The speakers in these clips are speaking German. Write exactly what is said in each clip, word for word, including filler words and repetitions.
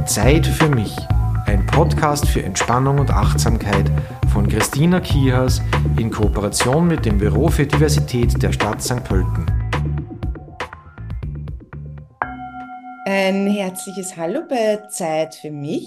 Zeit für mich, ein Podcast für Entspannung und Achtsamkeit von Christina Kihas in Kooperation mit dem Büro für Diversität der Stadt Sankt Pölten. Ein herzliches Hallo bei Zeit für mich.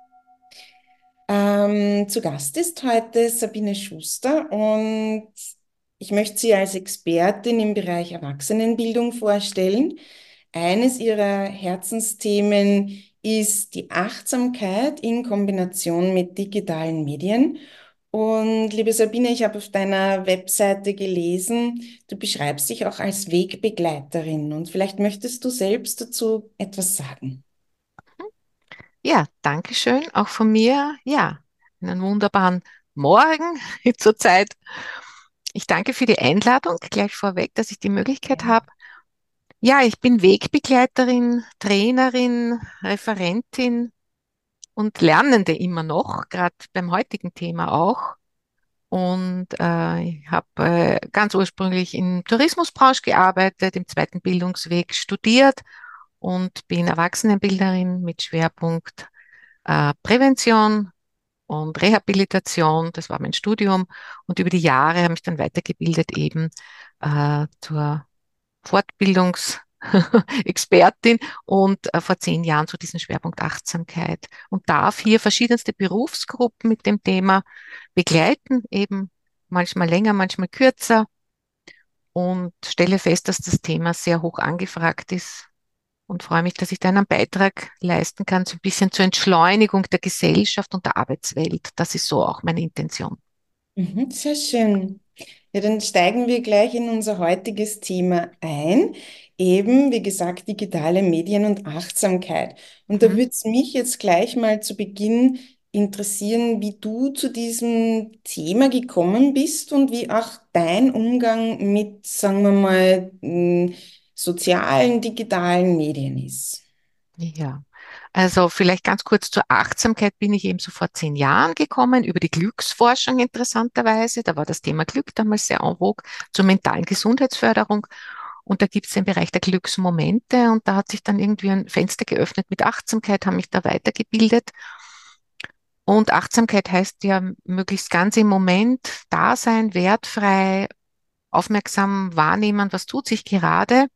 Ähm, zu Gast ist heute Sabine Schuster und ich möchte sie als Expertin im Bereich Erwachsenenbildung vorstellen. Eines ihrer Herzensthemen ist die Achtsamkeit in Kombination mit digitalen Medien. Und liebe Sabine, ich habe auf deiner Webseite gelesen, du beschreibst dich auch als Wegbegleiterin und vielleicht möchtest du selbst dazu etwas sagen. Ja, danke schön. Auch von mir. Ja, einen wunderbaren Morgen zurzeit. Ich danke für die Einladung gleich vorweg, dass ich die Möglichkeit habe. Ja, ich bin Wegbegleiterin, Trainerin, Referentin und Lernende immer noch, gerade beim heutigen Thema auch. Und äh, ich habe äh, ganz ursprünglich in Tourismusbranche gearbeitet, im zweiten Bildungsweg studiert und bin Erwachsenenbildnerin mit Schwerpunkt äh, Prävention und Rehabilitation. Das war mein Studium. Und über die Jahre habe ich dann weitergebildet eben äh, zur Fortbildungsexpertin und äh, vor zehn Jahren zu diesem Schwerpunkt Achtsamkeit und darf hier verschiedenste Berufsgruppen mit dem Thema begleiten, eben manchmal länger, manchmal kürzer und stelle fest, dass das Thema sehr hoch angefragt ist und freue mich, dass ich da einen Beitrag leisten kann, so ein bisschen zur Entschleunigung der Gesellschaft und der Arbeitswelt. Das ist so auch meine Intention. Mhm, sehr schön. Ja, dann steigen wir gleich in unser heutiges Thema ein. Eben, wie gesagt, digitale Medien und Achtsamkeit. Und da Mhm. würde es mich jetzt gleich mal zu Beginn interessieren, wie du zu diesem Thema gekommen bist und wie auch dein Umgang mit, sagen wir mal, m, sozialen, digitalen Medien ist. Ja, also vielleicht ganz kurz zur Achtsamkeit bin ich eben so vor zehn Jahren gekommen, über die Glücksforschung interessanterweise. Da war das Thema Glück damals sehr en vogue, zur mentalen Gesundheitsförderung. Und da gibt es den Bereich der Glücksmomente und da hat sich dann irgendwie ein Fenster geöffnet mit Achtsamkeit, habe mich da weitergebildet. Und Achtsamkeit heißt ja möglichst ganz im Moment da sein, wertfrei, aufmerksam wahrnehmen, was tut sich gerade.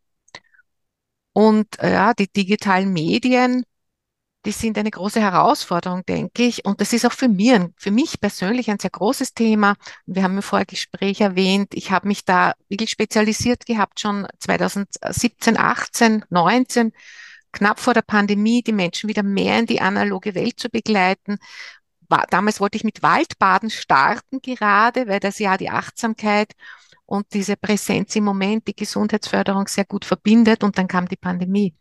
Und äh, ja, die digitalen Medien, die sind eine große Herausforderung, denke ich. Und das ist auch für mich, ein, für mich persönlich ein sehr großes Thema. Wir haben im Vorgespräch erwähnt, ich habe mich da wirklich spezialisiert gehabt, schon zwanzig siebzehn, achtzehn, neunzehn, knapp vor der Pandemie, die Menschen wieder mehr in die analoge Welt zu begleiten. War, damals wollte ich mit Waldbaden starten gerade, weil das ja die Achtsamkeit und diese Präsenz im Moment, die Gesundheitsförderung sehr gut verbindet. Und dann kam die Pandemie.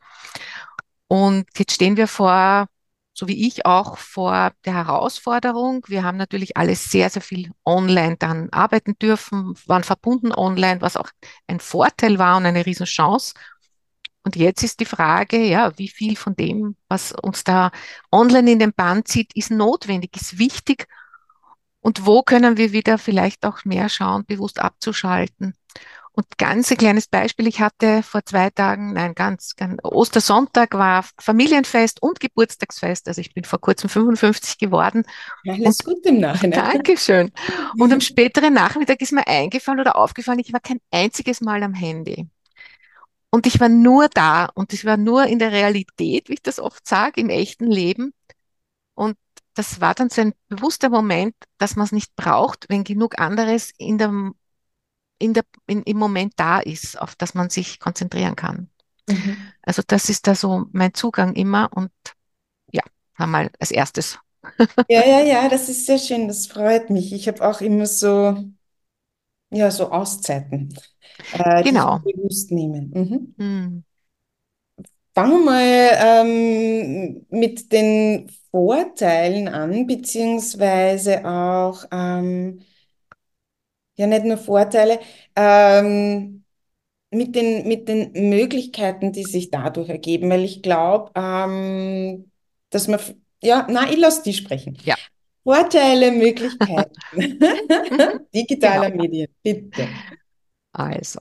Und jetzt stehen wir vor, so wie ich auch, vor der Herausforderung. Wir haben natürlich alles sehr, sehr viel online dann arbeiten dürfen, waren verbunden online, was auch ein Vorteil war und eine Riesenchance. Und jetzt ist die Frage, ja, wie viel von dem, was uns da online in den Bann zieht, ist notwendig, ist wichtig und wo können wir wieder vielleicht auch mehr schauen, bewusst abzuschalten. Und ganz ein kleines Beispiel, ich hatte vor zwei Tagen, nein, ganz, ganz Ostersonntag war Familienfest und Geburtstagsfest. Also ich bin vor kurzem fünfundfünfzig geworden. Und Alles Gute im Nachhinein. Dankeschön. Und am späteren Nachmittag ist mir eingefallen oder aufgefallen, ich war kein einziges Mal am Handy. Und ich war nur da und ich war nur in der Realität, wie ich das oft sage, im echten Leben. Und das war dann so ein bewusster Moment, dass man es nicht braucht, wenn genug anderes in der, in der, in, im Moment da ist, auf das man sich konzentrieren kann. Mhm. Also das ist da so mein Zugang immer und ja, einmal als erstes. Ja, ja, ja, das ist sehr schön, das freut mich. Ich habe auch immer so, ja, so Auszeiten, äh, die ich Genau. bewusst nehme. Mhm. Hm. Fangen wir mal ähm, mit den Vorteilen an, beziehungsweise auch, ähm, ja, nicht nur Vorteile, ähm, mit den, mit den Möglichkeiten, die sich dadurch ergeben, weil ich glaube, ähm, dass man, f- ja, na, ich lasse die sprechen. Ja. Vorteile, Möglichkeiten Mhm. Genau. digitaler Medien, bitte. Also.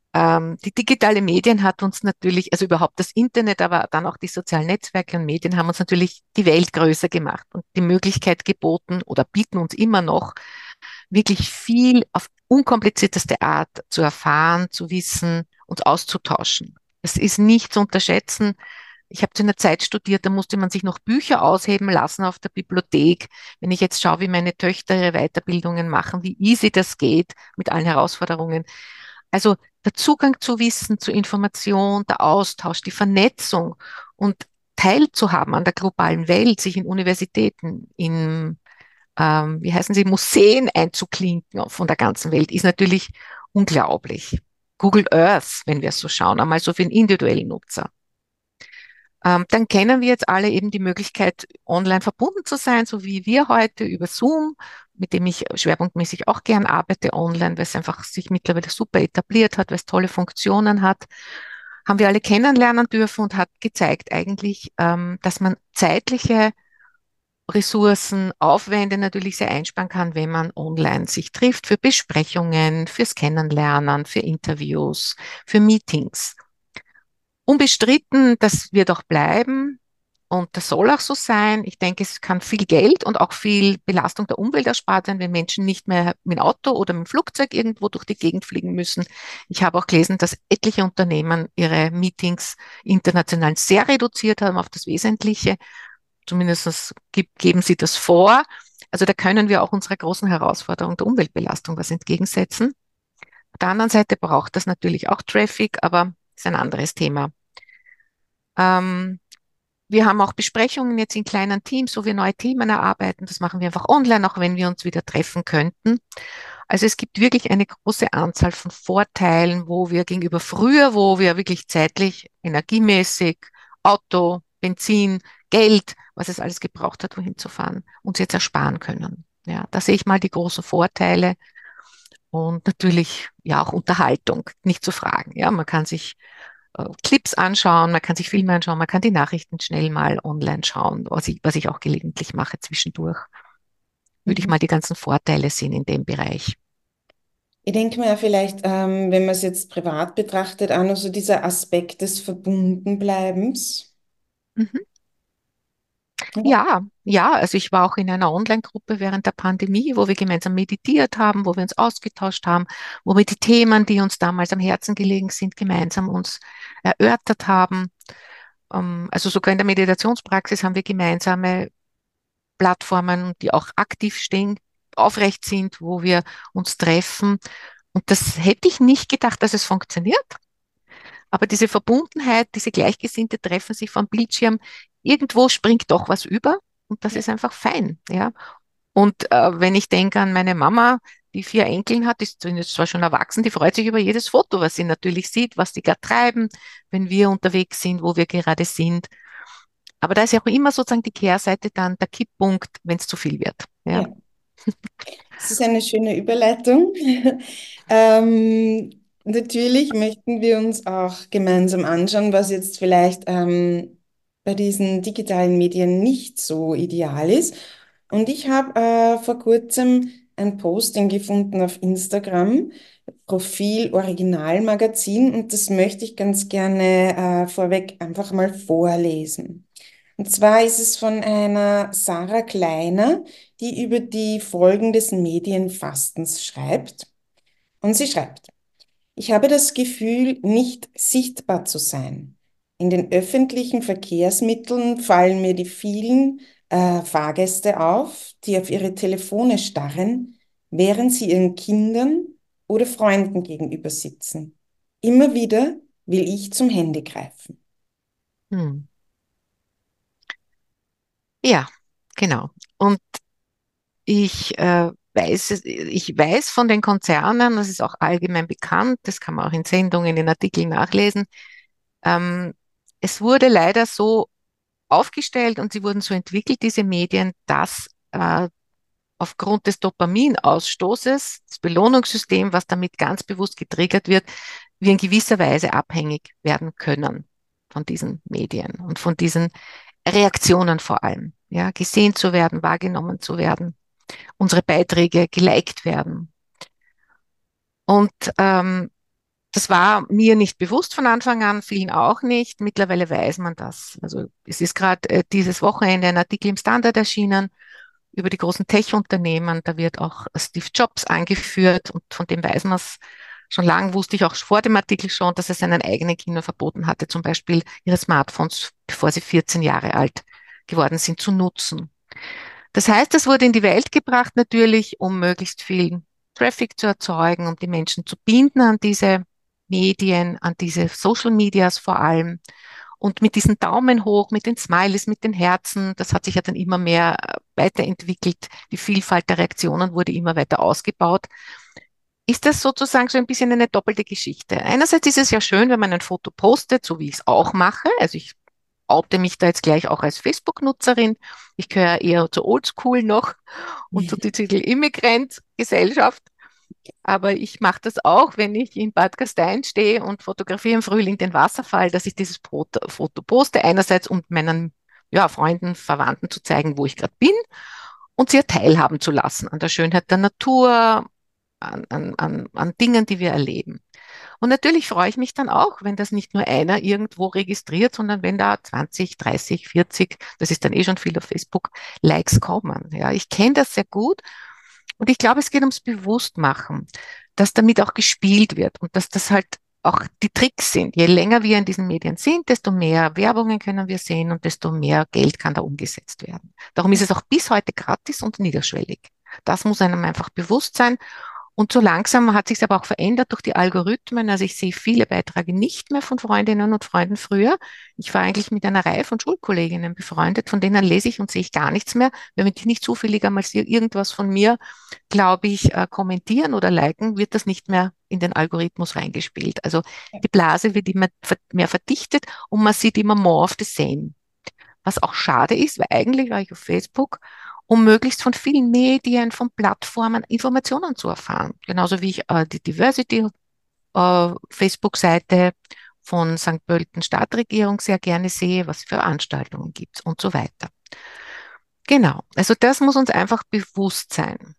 Ähm, die digitale Medien hat uns natürlich, also überhaupt das Internet, aber dann auch die sozialen Netzwerke und Medien haben uns natürlich die Welt größer gemacht und die Möglichkeit geboten oder bieten uns immer noch, wirklich viel auf unkomplizierteste Art zu erfahren, zu wissen, uns auszutauschen. Das ist nicht zu unterschätzen. Ich habe zu einer Zeit studiert, da musste man sich noch Bücher ausheben lassen auf der Bibliothek. Wenn ich jetzt schaue, wie meine Töchter ihre Weiterbildungen machen, wie easy das geht mit allen Herausforderungen. Also der Zugang zu Wissen, zu Information, der Austausch, die Vernetzung und teilzuhaben an der globalen Welt, sich in Universitäten, in, ähm, wie heißen sie, Museen einzuklinken von der ganzen Welt, ist natürlich unglaublich. Google Earth, wenn wir es so schauen, einmal so für den individuellen Nutzer. Ähm, dann kennen wir jetzt alle eben die Möglichkeit, online verbunden zu sein, so wie wir heute über Zoom, mit dem ich schwerpunktmäßig auch gern arbeite online, weil es einfach sich mittlerweile super etabliert hat, weil es tolle Funktionen hat, haben wir alle kennenlernen dürfen und hat gezeigt eigentlich, ähm, dass man zeitliche Ressourcen, Aufwände natürlich sehr einsparen kann, wenn man online sich trifft für Besprechungen, fürs Kennenlernen, für Interviews, für Meetings. Unbestritten, das wird auch bleiben und das soll auch so sein. Ich denke, es kann viel Geld und auch viel Belastung der Umwelt erspart werden, wenn Menschen nicht mehr mit dem Auto oder mit dem Flugzeug irgendwo durch die Gegend fliegen müssen. Ich habe auch gelesen, dass etliche Unternehmen ihre Meetings international sehr reduziert haben auf das Wesentliche. Zumindest geben sie das vor. Also da können wir auch unserer großen Herausforderung der Umweltbelastung was entgegensetzen. Auf der anderen Seite braucht das natürlich auch Traffic, aber ist ein anderes Thema. Ähm, Wir haben auch Besprechungen jetzt in kleinen Teams, wo wir neue Themen erarbeiten. Das machen wir einfach online, auch wenn wir uns wieder treffen könnten. Also es gibt wirklich eine große Anzahl von Vorteilen, wo wir gegenüber früher, wo wir wirklich zeitlich, energiemäßig, Auto, Benzin, Geld, was es alles gebraucht hat, wohin zu fahren, uns jetzt ersparen können. Ja, da sehe ich mal die großen Vorteile und natürlich ja auch Unterhaltung, nicht zu fragen. Ja, man kann sich äh, Clips anschauen, man kann sich Filme anschauen, man kann die Nachrichten schnell mal online schauen, was ich, was ich auch gelegentlich mache zwischendurch. Würde ich Mhm. mal die ganzen Vorteile sehen in dem Bereich. Ich denke mir vielleicht, ähm, wenn man es jetzt privat betrachtet, auch noch so dieser Aspekt des Verbundenbleibens. Mhm. Ja. Ja, ja, also ich war auch in einer Online-Gruppe während der Pandemie, wo wir gemeinsam meditiert haben, wo wir uns ausgetauscht haben, wo wir die Themen, die uns damals am Herzen gelegen sind, gemeinsam uns erörtert haben. Ähm, Also sogar in der Meditationspraxis haben wir gemeinsame Plattformen, die auch aktiv stehen, aufrecht sind, wo wir uns treffen. Und das hätte ich nicht gedacht, dass es funktioniert. Aber diese Verbundenheit, diese Gleichgesinnte treffen sich vom Bildschirm, irgendwo springt doch was über und das Ja. ist einfach fein, ja. Und äh, wenn ich denke an meine Mama, die vier Enkeln hat, die sind jetzt zwar schon erwachsen, die freut sich über jedes Foto, was sie natürlich sieht, was die gerade treiben, wenn wir unterwegs sind, wo wir gerade sind. Aber da ist ja auch immer sozusagen die Kehrseite dann der Kipppunkt, wenn es zu viel wird. Ja. Ja. Das ist eine schöne Überleitung. Ähm, natürlich möchten wir uns auch gemeinsam anschauen, was jetzt vielleicht ähm, bei diesen digitalen Medien nicht so ideal ist. Und ich habe äh, vor kurzem ein Posting gefunden auf Instagram, Profil Originalmagazin, und das möchte ich ganz gerne äh, vorweg einfach mal vorlesen. Und zwar ist es von einer Sarah Kleiner, die über die Folgen des Medienfastens schreibt. Und sie schreibt: Ich habe das Gefühl, nicht sichtbar zu sein. In den öffentlichen Verkehrsmitteln fallen mir die vielen äh, Fahrgäste auf, die auf ihre Telefone starren, während sie ihren Kindern oder Freunden gegenüber sitzen. Immer wieder will ich zum Handy greifen. Hm. Ja, genau. Und ich äh, weiß, es- ich weiß von den Konzernen, das ist auch allgemein bekannt, das kann man auch in Sendungen, in Artikeln nachlesen. Ähm, Es wurde leider so aufgestellt und sie wurden so entwickelt, diese Medien, dass äh, aufgrund des Dopaminausstoßes, das Belohnungssystem, was damit ganz bewusst getriggert wird, wir in gewisser Weise abhängig werden können von diesen Medien und von diesen Reaktionen vor allem. Ja, gesehen zu werden, wahrgenommen zu werden, unsere Beiträge geliked werden. Und ähm, Das war mir nicht bewusst von Anfang an, vielen auch nicht. Mittlerweile weiß man das. Also es ist gerade äh, dieses Wochenende ein Artikel im Standard erschienen über die großen Tech-Unternehmen. Da wird auch Steve Jobs angeführt und von dem weiß man es schon lange, wusste ich auch vor dem Artikel schon, dass er seinen eigenen Kindern verboten hatte, zum Beispiel ihre Smartphones, bevor sie vierzehn Jahre alt geworden sind, zu nutzen. Das heißt, es wurde in die Welt gebracht natürlich, um möglichst viel Traffic zu erzeugen, um die Menschen zu binden an diese Medien, an diese Social Medias vor allem. Und mit diesen Daumen hoch, mit den Smileys, mit den Herzen, das hat sich ja dann immer mehr äh, weiterentwickelt. Die Vielfalt der Reaktionen wurde immer weiter ausgebaut. Ist das sozusagen so ein bisschen eine doppelte Geschichte? Einerseits ist es ja schön, wenn man ein Foto postet, so wie ich es auch mache. Also ich oute mich da jetzt gleich auch als Facebook-Nutzerin. Ich gehöre eher zur Oldschool noch und zur Digital Immigrant Gesellschaft. Aber ich mache das auch, wenn ich in Bad Gastein stehe und fotografiere im Frühling den Wasserfall, dass ich dieses Foto, Foto poste. Einerseits, um meinen ja, Freunden, Verwandten zu zeigen, wo ich gerade bin und sie teilhaben zu lassen an der Schönheit der Natur, an, an, an, an Dingen, die wir erleben. Und natürlich freue ich mich dann auch, wenn das nicht nur einer irgendwo registriert, sondern wenn da zwanzig, dreißig, vierzig, das ist dann eh schon viel auf Facebook, Likes kommen. Ja, ich kenne das sehr gut und ich glaube, es geht ums Bewusstmachen, dass damit auch gespielt wird und dass das halt auch die Tricks sind. Je länger wir in diesen Medien sind, desto mehr Werbungen können wir sehen und desto mehr Geld kann da umgesetzt werden. Darum ist es auch bis heute gratis und niederschwellig. Das muss einem einfach bewusst sein. Und so langsam hat sich es aber auch verändert durch die Algorithmen. Also ich sehe viele Beiträge nicht mehr von Freundinnen und Freunden früher. Ich war eigentlich mit einer Reihe von Schulkolleginnen befreundet, von denen lese ich und sehe ich gar nichts mehr. Wenn die nicht zufällig einmal irgendwas von mir, glaube ich, äh, kommentieren oder liken, wird das nicht mehr in den Algorithmus reingespielt. Also die Blase wird immer mehr verdichtet und man sieht immer more of the same. Was auch schade ist, weil eigentlich war ich auf Facebook, um möglichst von vielen Medien, von Plattformen Informationen zu erfahren. Genauso wie ich äh, die Diversity äh, Facebook-Seite von Sankt Pölten Stadtregierung sehr gerne sehe, was für Veranstaltungen gibt und so weiter. Genau, also das muss uns einfach bewusst sein.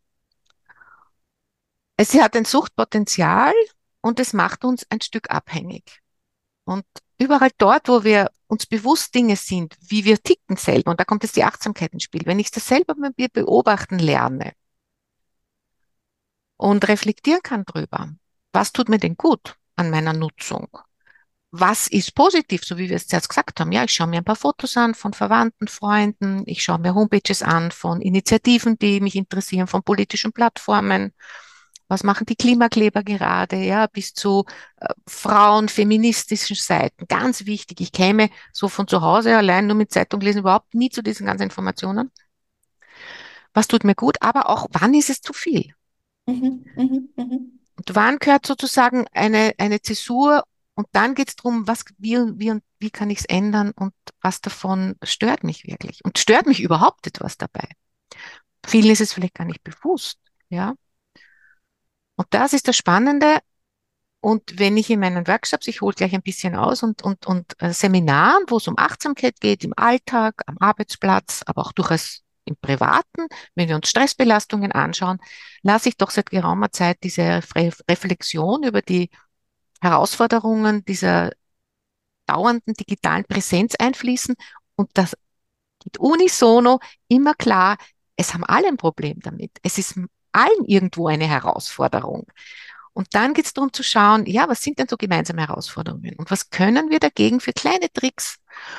Es hat ein Suchtpotenzial und es macht uns ein Stück abhängig. Und überall dort, wo wir uns bewusst Dinge sind, wie wir ticken selber, und da kommt jetzt die Achtsamkeit ins Spiel, wenn ich das selber mit mir beobachten lerne und reflektieren kann drüber, was tut mir denn gut an meiner Nutzung? Was ist positiv, so wie wir es zuerst gesagt haben? Ja, ich schaue mir ein paar Fotos an von Verwandten, Freunden, ich schaue mir Homepages an von Initiativen, die mich interessieren, von politischen Plattformen. Was machen die Klimakleber gerade? Ja, bis zu äh, Frauen, feministischen Seiten. Ganz wichtig. Ich käme so von zu Hause allein nur mit Zeitung lesen überhaupt nie zu diesen ganzen Informationen. Was tut mir gut? Aber auch, wann ist es zu viel? Mhm, mhm, mhm. Und wann gehört sozusagen eine, eine Zäsur? Und dann geht es darum, was, wie, wie und wie kann ich es ändern und was davon stört mich wirklich? Und stört mich überhaupt etwas dabei? Vielen ist es vielleicht gar nicht bewusst. Ja. Und das ist das Spannende. Und wenn ich in meinen Workshops, ich hole gleich ein bisschen aus und, und, und äh, Seminaren, wo es um Achtsamkeit geht, im Alltag, am Arbeitsplatz, aber auch durchaus im Privaten, wenn wir uns Stressbelastungen anschauen, lasse ich doch seit geraumer Zeit diese Re Reflexion über die Herausforderungen dieser dauernden digitalen Präsenz einfließen. Und das geht unisono immer klar, es haben alle ein Problem damit. Es ist allen irgendwo eine Herausforderung. Und dann geht es darum zu schauen, ja, was sind denn so gemeinsame Herausforderungen und was können wir dagegen für kleine Tricks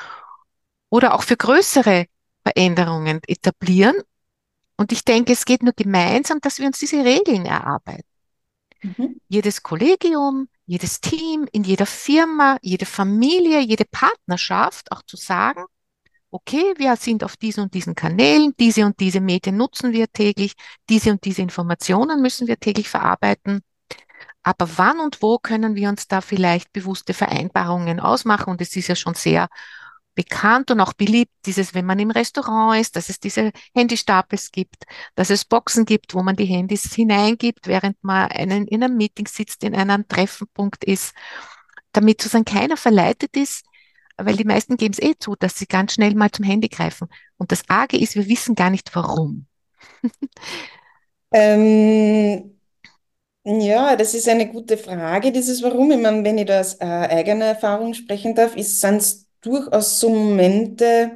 oder auch für größere Veränderungen etablieren. Und ich denke, es geht nur gemeinsam, dass wir uns diese Regeln erarbeiten. Mhm. Jedes Kollegium, jedes Team, in jeder Firma, jede Familie, jede Partnerschaft auch zu sagen, okay, wir sind auf diesen und diesen Kanälen, diese und diese Medien nutzen wir täglich, diese und diese Informationen müssen wir täglich verarbeiten. Aber wann und wo können wir uns da vielleicht bewusste Vereinbarungen ausmachen? Und es ist ja schon sehr bekannt und auch beliebt, dieses, wenn man im Restaurant ist, dass es diese Handystapels gibt, dass es Boxen gibt, wo man die Handys hineingibt, während man einen, in einem Meeting sitzt, in einem Treffpunkt ist, damit sozusagen keiner verleitet ist, weil die meisten geben es eh zu, dass sie ganz schnell mal zum Handy greifen. Und das Arge ist, wir wissen gar nicht warum. Ähm, Ja, das ist eine gute Frage, dieses Warum. Ich meine, wenn ich da aus äh, eigener Erfahrung sprechen darf, sind es durchaus so Momente,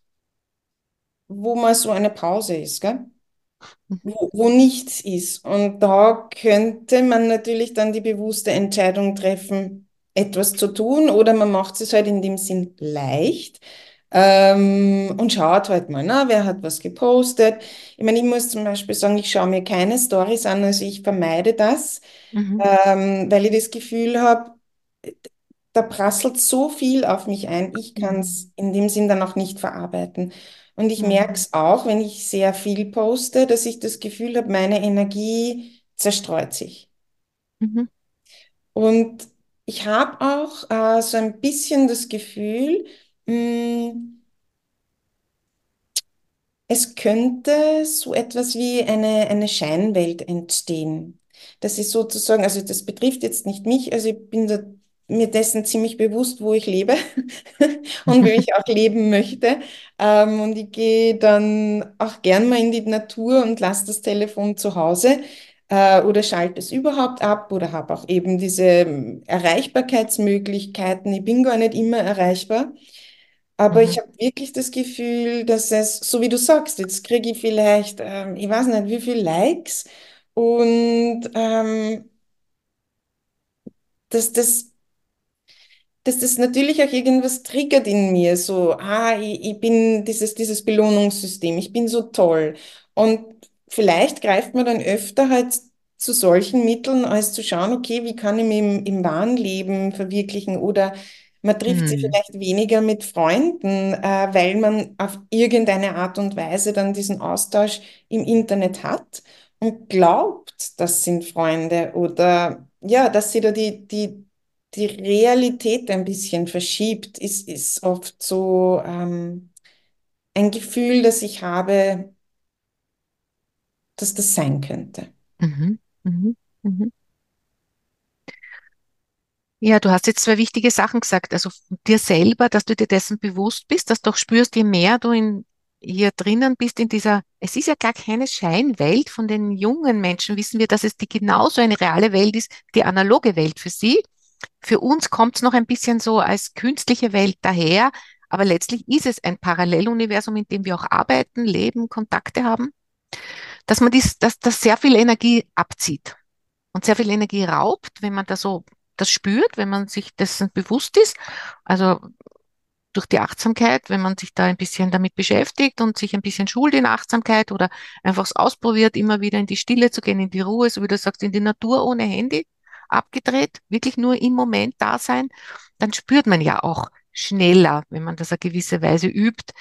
wo mal so eine Pause ist, gell? Mhm. Wo, wo nichts ist. Und da könnte man natürlich dann die bewusste Entscheidung treffen, etwas zu tun, oder man macht es halt in dem Sinn leicht, ähm, und schaut halt mal, na, wer hat was gepostet. Ich meine, ich muss zum Beispiel sagen, ich schaue mir keine Stories an, also ich vermeide das, Mhm. ähm, weil ich das Gefühl habe, da prasselt so viel auf mich ein, ich kann Mhm. es in dem Sinn dann auch nicht verarbeiten. Und ich merke Mhm. es auch, wenn ich sehr viel poste, dass ich das Gefühl habe, meine Energie zerstreut sich. Mhm. Und ich habe auch äh, so ein bisschen das Gefühl, mh, es könnte so etwas wie eine, eine Scheinwelt entstehen. Das ist sozusagen, also das betrifft jetzt nicht mich, also ich bin da, mir dessen ziemlich bewusst, wo ich lebe und wie ich auch leben möchte. Ähm, und ich gehe dann auch gern mal in die Natur und lasse das Telefon zu Hause äh, oder schalte es überhaupt ab oder habe auch eben diese ähm, Erreichbarkeitsmöglichkeiten. Ich bin gar nicht immer erreichbar. Aber ich Mhm. habe wirklich das Gefühl, dass es, so wie du sagst, jetzt kriege ich vielleicht, ähm, ich weiß nicht, wie viele Likes und ähm, dass das, dass das natürlich auch irgendwas triggert in mir, so, ah, ich, ich bin dieses, dieses Belohnungssystem, ich bin so toll. Und vielleicht greift man dann öfter halt zu solchen Mitteln, als zu schauen, okay, wie kann ich mich im, im wahren Leben verwirklichen, oder man trifft sich Mhm. vielleicht weniger mit Freunden, äh, weil man auf irgendeine Art und Weise dann diesen Austausch im Internet hat und glaubt, das sind Freunde, oder ja, dass sie da die, die die Realität ein bisschen verschiebt, ist, ist oft so ähm, ein Gefühl, das ich habe, dass das sein könnte. Mhm. Mhm. Mhm. Ja, du hast jetzt zwei wichtige Sachen gesagt. Also von dir selber, dass du dir dessen bewusst bist, dass du auch spürst, je mehr du in, hier drinnen bist in dieser, es ist ja gar keine Scheinwelt. Von den jungen Menschen wissen wir, dass es die genauso eine reale Welt ist, die analoge Welt für sie. Für uns kommt es noch ein bisschen so als künstliche Welt daher, aber letztlich ist es ein Paralleluniversum, in dem wir auch arbeiten, leben, Kontakte haben, dass man dies, dass das sehr viel Energie abzieht und sehr viel Energie raubt, wenn man da so das spürt, wenn man sich dessen bewusst ist. Also durch die Achtsamkeit, wenn man sich da ein bisschen damit beschäftigt und sich ein bisschen schult in Achtsamkeit oder einfach es ausprobiert, immer wieder in die Stille zu gehen, in die Ruhe, so wie du sagst, in die Natur ohne Handy, abgedreht, wirklich nur im Moment da sein, dann spürt man ja auch schneller, wenn man das auf gewisse Weise übt,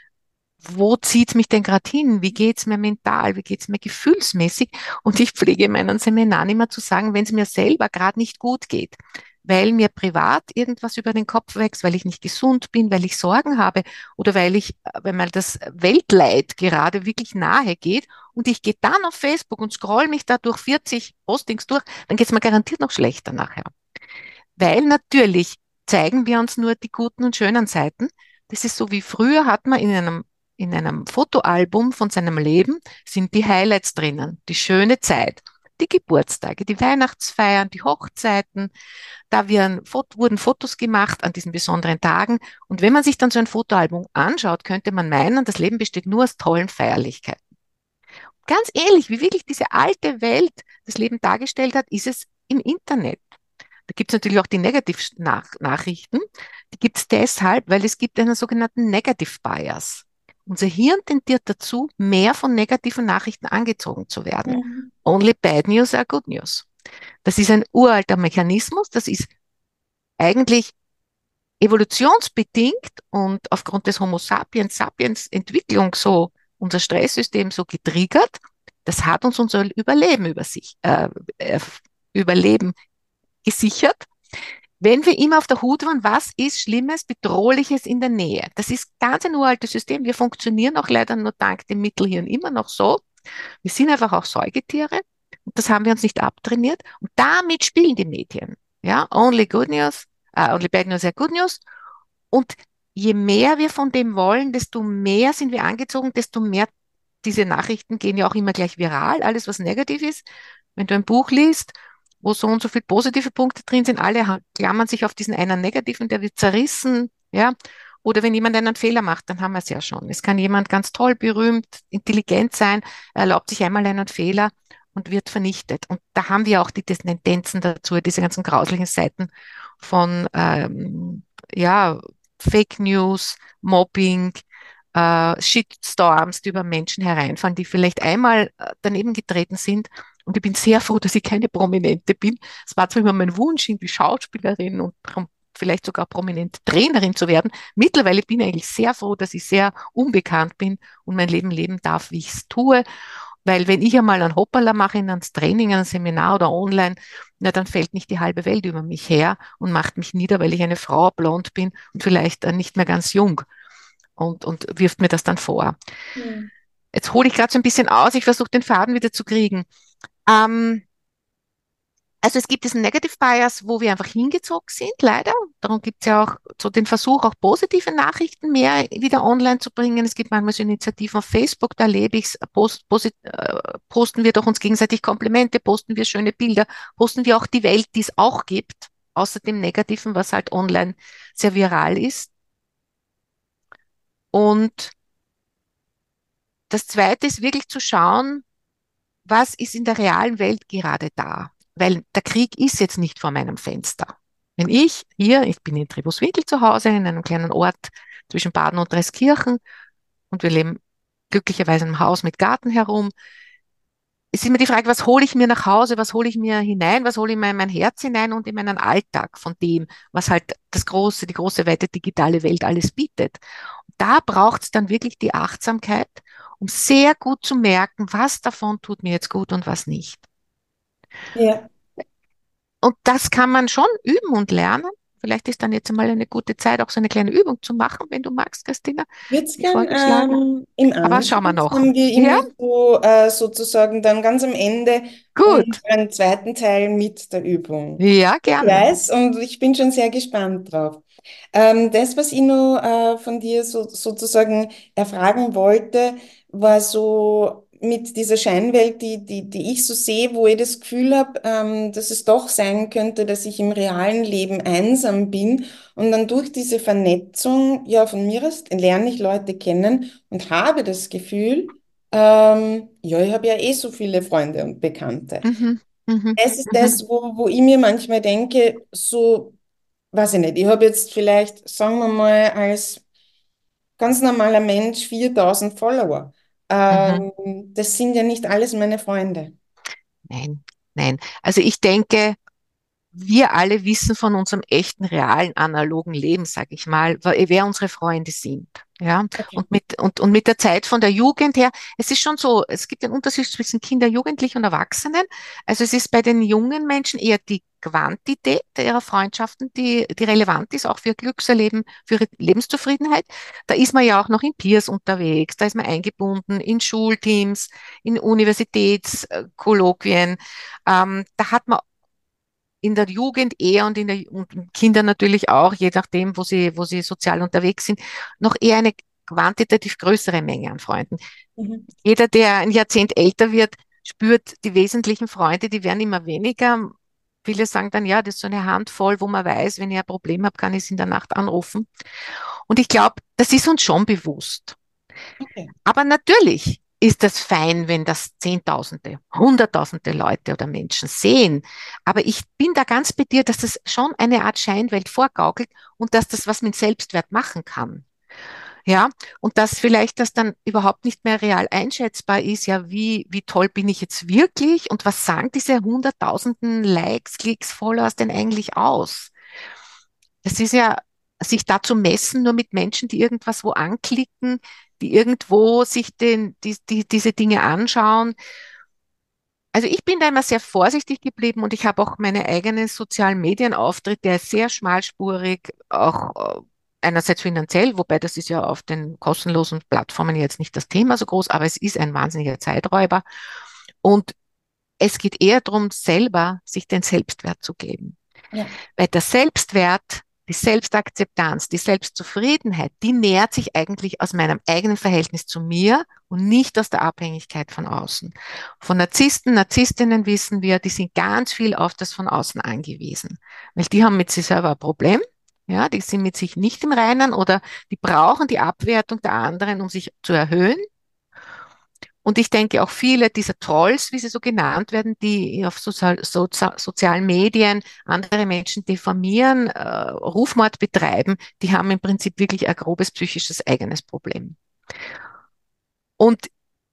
wo zieht mich denn gerade hin? Wie geht's mir mental? Wie geht's mir gefühlsmäßig? Und ich pflege in meinen Seminaren immer zu sagen, wenn es mir selber gerade nicht gut geht, weil mir privat irgendwas über den Kopf wächst, weil ich nicht gesund bin, weil ich Sorgen habe oder weil ich, äh, wenn mal das Weltleid gerade wirklich nahe geht und ich gehe dann auf Facebook und scroll mich da durch vierzig Postings durch, dann geht's mir garantiert noch schlechter nachher. Weil natürlich zeigen wir uns nur die guten und schönen Seiten. Das ist so wie früher hat man in einem, in einem Fotoalbum von seinem Leben sind die Highlights drinnen, die schöne Zeit, die Geburtstage, die Weihnachtsfeiern, die Hochzeiten. Da werden, wurden Fotos gemacht an diesen besonderen Tagen. Und wenn man sich dann so ein Fotoalbum anschaut, könnte man meinen, das Leben besteht nur aus tollen Feierlichkeiten. Ganz ähnlich, wie wirklich diese alte Welt das Leben dargestellt hat, ist es im Internet. Da gibt es natürlich auch die Negativ-Nachrichten. Die gibt es deshalb, weil es gibt einen sogenannten Negative Bias. Unser Hirn tendiert dazu, mehr von negativen Nachrichten angezogen zu werden. Mhm. Only bad news are good news. Das ist ein uralter Mechanismus. Das ist eigentlich evolutionsbedingt und aufgrund des Homo sapiens sapiens Entwicklung so unser Stresssystem so getriggert. Das hat uns unser Überleben über sich, äh, äh, Überleben gesichert. Wenn wir immer auf der Hut waren, was ist Schlimmes, Bedrohliches in der Nähe? Das ist ganz ein uraltes System. Wir funktionieren auch leider nur dank dem Mittelhirn immer noch so. Wir sind einfach auch Säugetiere und das haben wir uns nicht abtrainiert. Und damit spielen die Medien. Ja, only good news, uh, only bad news are good news. Und je mehr wir von dem wollen, desto mehr sind wir angezogen, desto mehr diese Nachrichten gehen ja auch immer gleich viral. Alles, was negativ ist, Wenn du ein Buch liest, wo so und so viele positive Punkte drin sind, alle ha- klammern sich auf diesen einen negativen, der wird zerrissen, ja. Oder wenn jemand einen Fehler macht, dann haben wir es ja schon. Es kann jemand ganz toll, berühmt, intelligent sein, er erlaubt sich einmal einen Fehler und wird vernichtet. Und da haben wir auch die Tendenzen dazu, diese ganzen grauslichen Seiten von ähm, ja, Fake News, Mobbing, äh, Shitstorms, die über Menschen hereinfallen, die vielleicht einmal äh, daneben getreten sind. Und ich bin sehr froh, dass ich keine Prominente bin. Es war zwar immer mein Wunsch, irgendwie Schauspielerin und vielleicht sogar prominente Trainerin zu werden. Mittlerweile bin ich eigentlich sehr froh, dass ich sehr unbekannt bin und mein Leben leben darf, wie ich es tue. Weil wenn ich einmal ein Hoppala mache in einem Training, ein Seminar oder online, na, dann fällt nicht die halbe Welt über mich her und macht mich nieder, weil ich eine Frau blond bin und vielleicht äh, nicht mehr ganz jung und, und wirft mir das dann vor. Hm. Jetzt hole ich gerade so ein bisschen aus, ich versuche den Faden wieder zu kriegen. Ähm, also es gibt diesen Negative Bias, wo wir einfach hingezogen sind, leider. Darum gibt es ja auch so den Versuch, auch positive Nachrichten mehr wieder online zu bringen. Es gibt manchmal so Initiativen auf Facebook, da erlebe ich es, post, posit, äh, posten wir doch uns gegenseitig Komplimente, posten wir schöne Bilder, posten wir auch die Welt, die es auch gibt, außer dem Negativen, was halt online sehr viral ist. Und das Zweite ist wirklich zu schauen, was ist in der realen Welt gerade da? Weil der Krieg ist jetzt nicht vor meinem Fenster. Wenn ich hier, ich bin in Tribuswinkel zu Hause, in einem kleinen Ort zwischen Baden und Dreskirchen und wir leben glücklicherweise in einem Haus mit Garten herum, ist immer die Frage, was hole ich mir nach Hause, was hole ich mir hinein, was hole ich mir in mein Herz hinein und in meinen Alltag von dem, was halt das große, die große, weite digitale Welt alles bietet. Da braucht es dann wirklich die Achtsamkeit, um sehr gut zu merken, was davon tut mir jetzt gut und was nicht. Ja. Und das kann man schon üben und lernen. Vielleicht ist dann jetzt einmal eine gute Zeit, auch so eine kleine Übung zu machen, wenn du magst, Christina, würde es wie gern vorgeschlagen. ähm, im Aber schauen wir Anschluss noch. haben wir Ja, immer so äh, sozusagen dann ganz am Ende gut. unseren zweiten Teil mit der Übung. Ja, Ich gerne. weiß und ich bin schon sehr gespannt drauf. Ähm, das, was ich noch äh, von dir so, sozusagen erfragen wollte, war so mit dieser Scheinwelt, die, die, die ich so sehe, wo ich das Gefühl habe, ähm, dass es doch sein könnte, dass ich im realen Leben einsam bin und dann durch diese Vernetzung, ja, von mir aus lerne ich Leute kennen und habe das Gefühl, ähm, ja, ich habe ja eh so viele Freunde und Bekannte. Mhm, mhm, Das ist mhm, das, wo, wo ich mir manchmal denke, so, weiß ich nicht, ich habe jetzt vielleicht, sagen wir mal, als ganz normaler Mensch viertausend Follower. mhm. Ähm, das sind ja nicht alles meine Freunde. Nein, nein. Also ich denke, wir alle wissen von unserem echten, realen, analogen Leben, sage ich mal, wer unsere Freunde sind. Ja, Okay. und mit, und, und mit der Zeit von der Jugend her, es ist schon so, es gibt einen Unterschied zwischen Kinder, Jugendlichen und Erwachsenen. Also es ist bei den jungen Menschen eher die Quantität ihrer Freundschaften, die, die relevant ist, auch für ihr Glückserleben, für ihre Lebenszufriedenheit. Da ist man ja auch noch in Peers unterwegs, da ist man eingebunden in Schulteams, in Universitätskolloquien. Ähm, da hat man in der Jugend eher und in der und Kinder natürlich auch, je nachdem, wo sie, wo sie sozial unterwegs sind, noch eher eine quantitativ größere Menge an Freunden. Mhm. Jeder, der ein Jahrzehnt älter wird, spürt die wesentlichen Freunde, die werden immer weniger. Viele sagen dann, ja, das ist so eine Handvoll, wo man weiß, wenn ich ein Problem habe, kann ich es in der Nacht anrufen. Und ich glaube, das ist uns schon bewusst. Okay. Aber natürlich ist das fein, wenn das Zehntausende, Hunderttausende Leute oder Menschen sehen. Aber ich bin da ganz bei dir, dass das schon eine Art Scheinwelt vorgaukelt und dass das was mit Selbstwert machen kann. Ja, und dass vielleicht das dann überhaupt nicht mehr real einschätzbar ist, ja, wie, wie toll bin ich jetzt wirklich und was sagen diese hunderttausenden Likes, Klicks, Followers denn eigentlich aus? Das ist ja, sich da zu messen, nur mit Menschen, die irgendwas wo anklicken, die irgendwo sich den, die, die, diese Dinge anschauen. Also ich bin da immer sehr vorsichtig geblieben und ich habe auch meine eigenen sozialen Medienauftritt, der ist sehr schmalspurig, auch äh, einerseits finanziell, wobei das ist ja auf den kostenlosen Plattformen jetzt nicht das Thema so groß, aber es ist ein wahnsinniger Zeiträuber. Und es geht eher darum, selber sich den Selbstwert zu geben. Ja. Weil der Selbstwert die Selbstakzeptanz, die Selbstzufriedenheit, die nährt sich eigentlich aus meinem eigenen Verhältnis zu mir und nicht aus der Abhängigkeit von außen. Von Narzissten, Narzisstinnen wissen wir, die sind ganz viel auf das von außen angewiesen, weil die haben mit sich selber ein Problem. Ja, die sind mit sich nicht im Reinen oder die brauchen die Abwertung der anderen, um sich zu erhöhen. Und ich denke auch viele dieser Trolls, wie sie so genannt werden, die auf sozial, sozi sozialen Medien andere Menschen diffamieren, äh, Rufmord betreiben, die haben im Prinzip wirklich ein grobes psychisches eigenes Problem. Und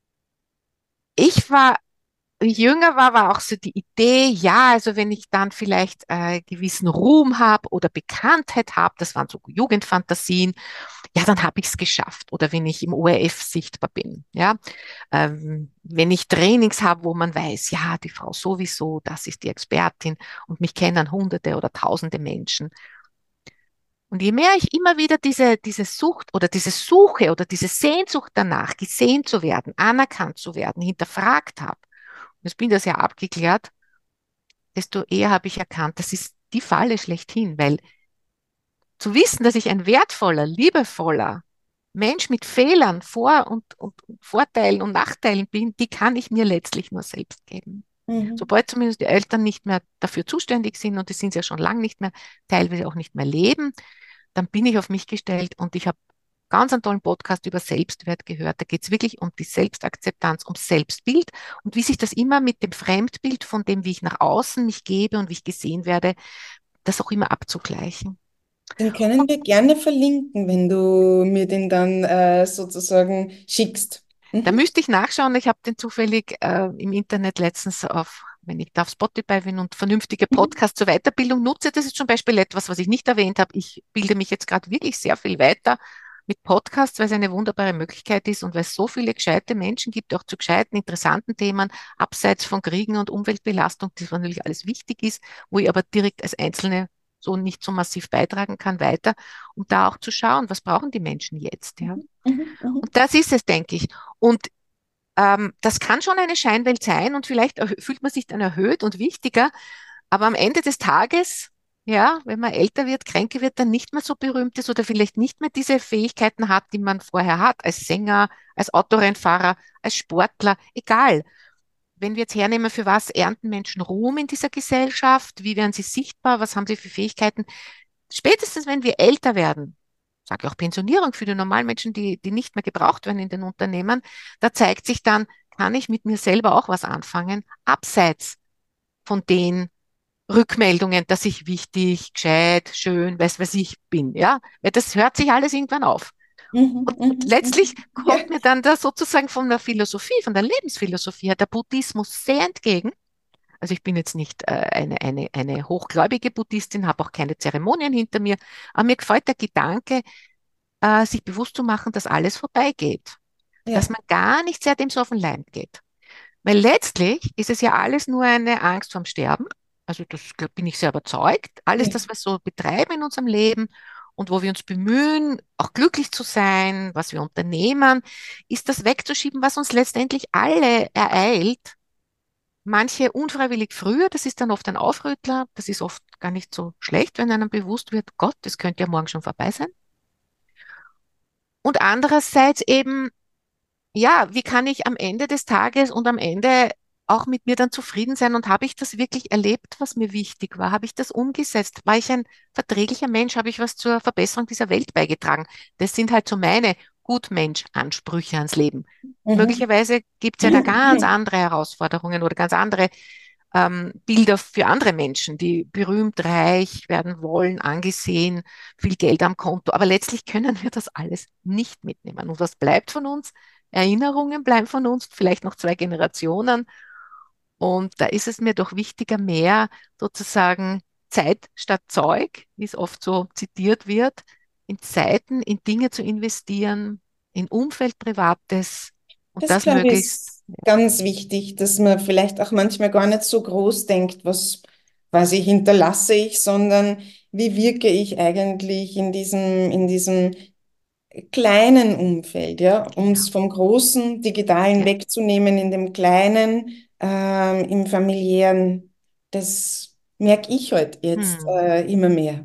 ich war, wie ich jünger war, war auch so die Idee, ja, also wenn ich dann vielleicht äh, gewissen Ruhm habe oder Bekanntheit habe, das waren so Jugendfantasien, ja, dann habe ich es geschafft. Oder wenn ich im O R F sichtbar bin, ja, ähm, wenn ich Trainings habe, wo man weiß, ja, die Frau sowieso, das ist die Expertin und mich kennen Hunderte oder Tausende Menschen. Und je mehr ich immer wieder diese, diese Sucht oder diese Suche oder diese Sehnsucht danach, gesehen zu werden, anerkannt zu werden, hinterfragt habe, und jetzt bin ich das ja abgeklärt, desto eher habe ich erkannt, das ist die Falle schlechthin, weil zu wissen, dass ich ein wertvoller, liebevoller Mensch mit Fehlern, Vor- und, und Vorteilen und Nachteilen bin, die kann ich mir letztlich nur selbst geben. Mhm. Sobald zumindest die Eltern nicht mehr dafür zuständig sind und die sind es ja schon lange nicht mehr, teilweise auch nicht mehr leben, dann bin ich auf mich gestellt und ich habe ganz einen tollen Podcast über Selbstwert gehört. Da geht es wirklich um die Selbstakzeptanz, um Selbstbild und wie sich das immer mit dem Fremdbild von dem, wie ich nach außen mich gebe und wie ich gesehen werde, das auch immer abzugleichen. Den können wir gerne verlinken, wenn du mir den dann äh, sozusagen schickst. Da Mhm. müsste ich nachschauen. Ich habe den zufällig äh, im Internet letztens auf, wenn ich da auf Spotify bin und vernünftige Mhm. Podcasts zur Weiterbildung nutze. Das ist zum Beispiel etwas, was ich nicht erwähnt habe. Ich bilde mich jetzt gerade wirklich sehr viel weiter mit Podcasts, weil es eine wunderbare Möglichkeit ist und weil es so viele gescheite Menschen gibt, auch zu gescheiten, interessanten Themen, abseits von Kriegen und Umweltbelastung, das natürlich alles wichtig ist, wo ich aber direkt als Einzelne so nicht so massiv beitragen kann, weiter, um da auch zu schauen, was brauchen die Menschen jetzt, ja. Mhm. Mhm. Und das ist es, denke ich. Und ähm, das kann schon eine Scheinwelt sein und vielleicht erhö- fühlt man sich dann erhöht und wichtiger, aber am Ende des Tages, ja, wenn man älter wird, kränker wird, dann nicht mehr so berühmt ist oder vielleicht nicht mehr diese Fähigkeiten hat, die man vorher hat, als Sänger, als Autorennfahrer, als Sportler, egal. Wenn wir jetzt hernehmen, für was ernten Menschen Ruhm in dieser Gesellschaft, wie werden sie sichtbar, was haben sie für Fähigkeiten, spätestens wenn wir älter werden, sage auch Pensionierung für die normalen Menschen, die, die nicht mehr gebraucht werden in den Unternehmen, da zeigt sich dann, kann ich mit mir selber auch was anfangen, abseits von den Rückmeldungen, dass ich wichtig, gescheit, schön, weiß was ich bin, ja, weil das hört sich alles irgendwann auf. Mhm. Und Mhm. letztlich Mhm. Ja. kommt mir dann da sozusagen von der Philosophie, von der Lebensphilosophie her der Buddhismus sehr entgegen. Also ich bin jetzt nicht äh, eine, eine, eine hochgläubige Buddhistin, habe auch keine Zeremonien hinter mir, aber mir gefällt der Gedanke, äh, sich bewusst zu machen, dass alles vorbeigeht, dass Ja. man gar nicht sehr dem so auf den Leim geht. Weil letztlich ist es ja alles nur eine Angst vorm Sterben. Also das glaub- bin ich sehr überzeugt. Alles Ja. das, was wir so betreiben in unserem Leben und wo wir uns bemühen, auch glücklich zu sein, was wir unternehmen, ist das wegzuschieben, was uns letztendlich alle ereilt. Manche unfreiwillig früher, das ist dann oft ein Aufrüttler, das ist oft gar nicht so schlecht, wenn einem bewusst wird, Gott, das könnte ja morgen schon vorbei sein. Und andererseits eben, ja, wie kann ich am Ende des Tages und am Ende auch mit mir dann zufrieden sein und habe ich das wirklich erlebt, was mir wichtig war? Habe ich das umgesetzt? War ich ein verträglicher Mensch? Habe ich was zur Verbesserung dieser Welt beigetragen? Das sind halt so meine Gutmensch-Ansprüche ans Leben. Mhm. Möglicherweise gibt es ja da ganz andere Herausforderungen oder ganz andere ähm, Bilder für andere Menschen, die berühmt, reich werden wollen, angesehen, viel Geld am Konto. Aber letztlich können wir das alles nicht mitnehmen. Und was bleibt von uns? Erinnerungen bleiben von uns, vielleicht noch zwei Generationen. Und da ist es mir doch wichtiger, mehr sozusagen Zeit statt Zeug, wie es oft so zitiert wird, in Zeiten, in Dinge zu investieren, in Umfeld Privates und Das das glaube ich möglichst. ist ganz wichtig, dass man vielleicht auch manchmal gar nicht so groß denkt, was quasi hinterlasse ich, sondern wie wirke ich eigentlich in diesem, in diesem kleinen Umfeld, ja, um Ja, es vom großen Digitalen ja. wegzunehmen, in dem kleinen, ähm, im familiären. Das merke ich heute jetzt Hm. äh, immer mehr.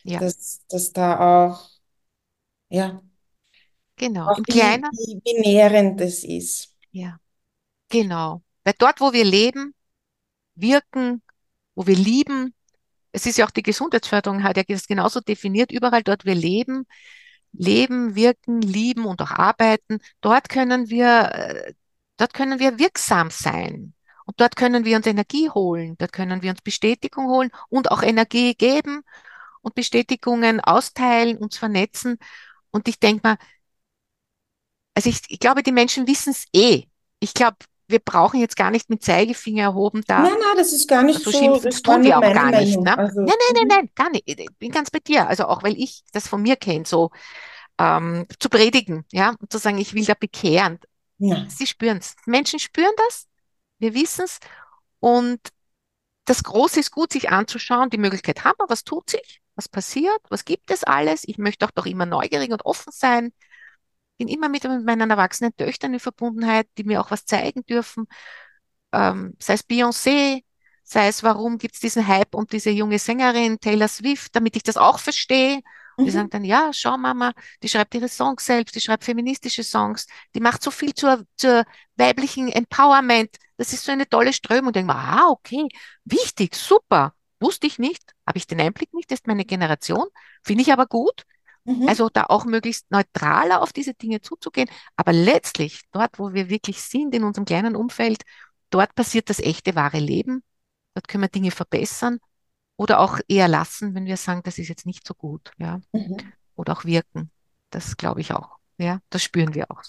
Ja, dass, dass da auch, ja, genau. auch Im wie, Kleinen, wie, wie nährend es ist. ja, genau. Weil dort, wo wir leben, wirken, wo wir lieben, es ist ja auch die Gesundheitsförderung, hat ja das genauso definiert, überall dort wir leben, leben, wirken, lieben und auch arbeiten, dort können wir, äh, dort können wir wirksam sein. Und dort können wir uns Energie holen, dort können wir uns Bestätigung holen und auch Energie geben und Bestätigungen austeilen, uns vernetzen. Und ich denke mal, also ich, ich glaube, die Menschen wissen es eh. Ich glaube, wir brauchen jetzt gar nicht mit Zeigefinger erhoben da Nein, nein, das ist gar nicht so so, schimpfen, das das war tun nur wir auch meine gar nicht, Meinung. ne? Nein, Also, nein, nein, mhm. nein, gar nicht. Ich bin ganz bei dir. Also auch weil ich das von mir kenne, so ähm, zu predigen, ja, und zu sagen, ich will da bekehren. Nein. Sie spüren es. Menschen spüren das, wir wissen es. Und das Große ist gut, sich anzuschauen. Die Möglichkeit haben wir, was tut sich, was passiert, was gibt es alles. Ich möchte auch doch immer neugierig und offen sein. Bin immer mit, mit meinen erwachsenen Töchtern in Verbundenheit, die mir auch was zeigen dürfen, ähm, sei es Beyoncé, sei es, warum gibt es diesen Hype um diese junge Sängerin Taylor Swift, damit ich das auch verstehe. Die sagen Mhm. dann, ja, schau Mama, die schreibt ihre Songs selbst, die schreibt feministische Songs, die macht so viel zur, zur weiblichen Empowerment. Das ist so eine tolle Strömung. Und denke mir, ah, okay, wichtig, super. Wusste ich nicht, habe ich den Einblick nicht, das ist meine Generation, finde ich aber gut. Mhm. Also da auch möglichst neutraler auf diese Dinge zuzugehen. Aber letztlich, dort, wo wir wirklich sind, in unserem kleinen Umfeld, dort passiert das echte, wahre Leben. Dort können wir Dinge verbessern oder auch eher lassen, wenn wir sagen, das ist jetzt nicht so gut, ja. Mhm. Oder auch wirken. Das glaube ich auch. Ja, das spüren wir auch.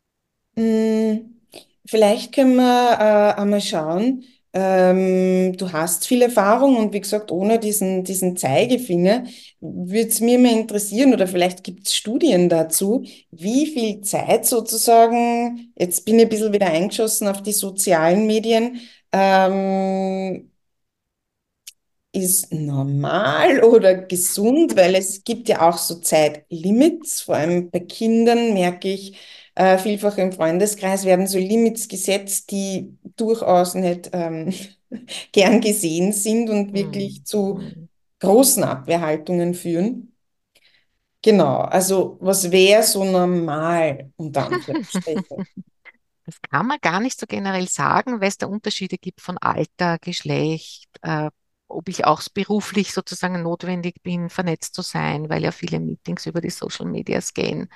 Mm, Vielleicht können wir äh, einmal schauen. Ähm, du hast viel Erfahrung und wie gesagt, ohne diesen, diesen Zeigefinger würde es mir mal interessieren oder vielleicht gibt es Studien dazu, wie viel Zeit sozusagen, jetzt bin ich ein bisschen wieder eingeschossen auf die sozialen Medien, ähm, ist normal oder gesund, weil es gibt ja auch so Zeitlimits, vor allem bei Kindern merke ich, äh, vielfach im Freundeskreis werden so Limits gesetzt, die durchaus nicht ähm, gern gesehen sind und Hm, wirklich zu hm. großen Abwehrhaltungen führen. Genau, also was wäre so normal unter Anführungsstrichen? Das kann man gar nicht so generell sagen, weil es da Unterschiede gibt von Alter, Geschlecht, äh, ob ich auch beruflich sozusagen notwendig bin, vernetzt zu sein, weil ja viele Meetings über die Social Medias gehen.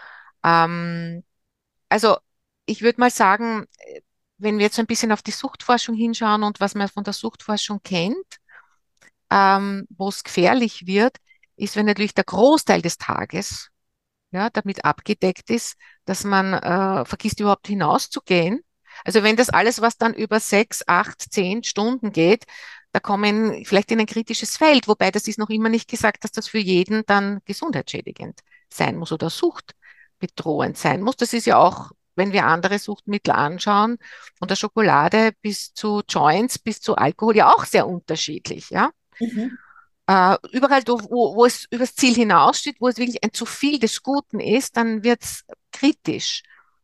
Ähm, also ich würde mal sagen, äh, wenn wir jetzt so ein bisschen auf die Suchtforschung hinschauen und was man von der Suchtforschung kennt, ähm, wo es gefährlich wird, ist, wenn natürlich der Großteil des Tages ja, damit abgedeckt ist, dass man äh, vergisst überhaupt hinauszugehen. Also wenn das alles, was dann über sechs, acht, zehn Stunden geht, da kommen vielleicht in ein kritisches Feld, wobei das ist noch immer nicht gesagt, dass das für jeden dann gesundheitsschädigend sein muss oder suchtbedrohend sein muss. Das ist ja auch, wenn wir andere Suchtmittel anschauen, von der Schokolade bis zu Joints bis zu Alkohol ja auch sehr unterschiedlich, ja. Mhm. Äh, überall, wo, wo es übers Ziel hinaussteht, wo es wirklich ein zu viel des Guten ist, dann wird es kritisch.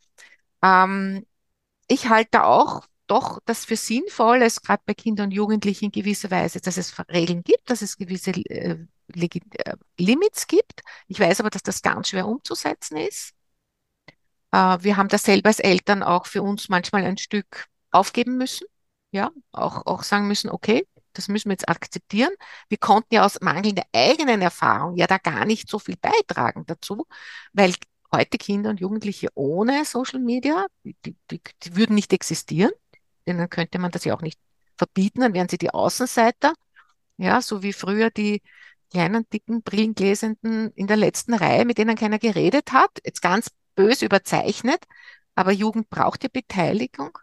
Ähm, Ich halte auch doch das für sinnvoll, es gerade bei Kindern und Jugendlichen in gewisser Weise, dass es Regeln gibt, dass es gewisse äh, äh, Limits gibt. Ich weiß aber, dass das ganz schwer umzusetzen ist. Äh, wir haben das selber als Eltern auch für uns manchmal ein Stück aufgeben müssen. Ja, auch, auch sagen müssen, okay, das müssen wir jetzt akzeptieren. Wir konnten ja aus mangelnder eigenen Erfahrung ja da gar nicht so viel beitragen dazu, weil heute Kinder und Jugendliche ohne Social Media, die, die, die, die würden nicht existieren. Denen könnte man das ja auch nicht verbieten, dann wären sie die Außenseiter. Ja, so wie früher die kleinen, dicken, brillengläsenden in der letzten Reihe, mit denen keiner geredet hat. Jetzt ganz bös überzeichnet, aber Jugend braucht ja Beteiligung.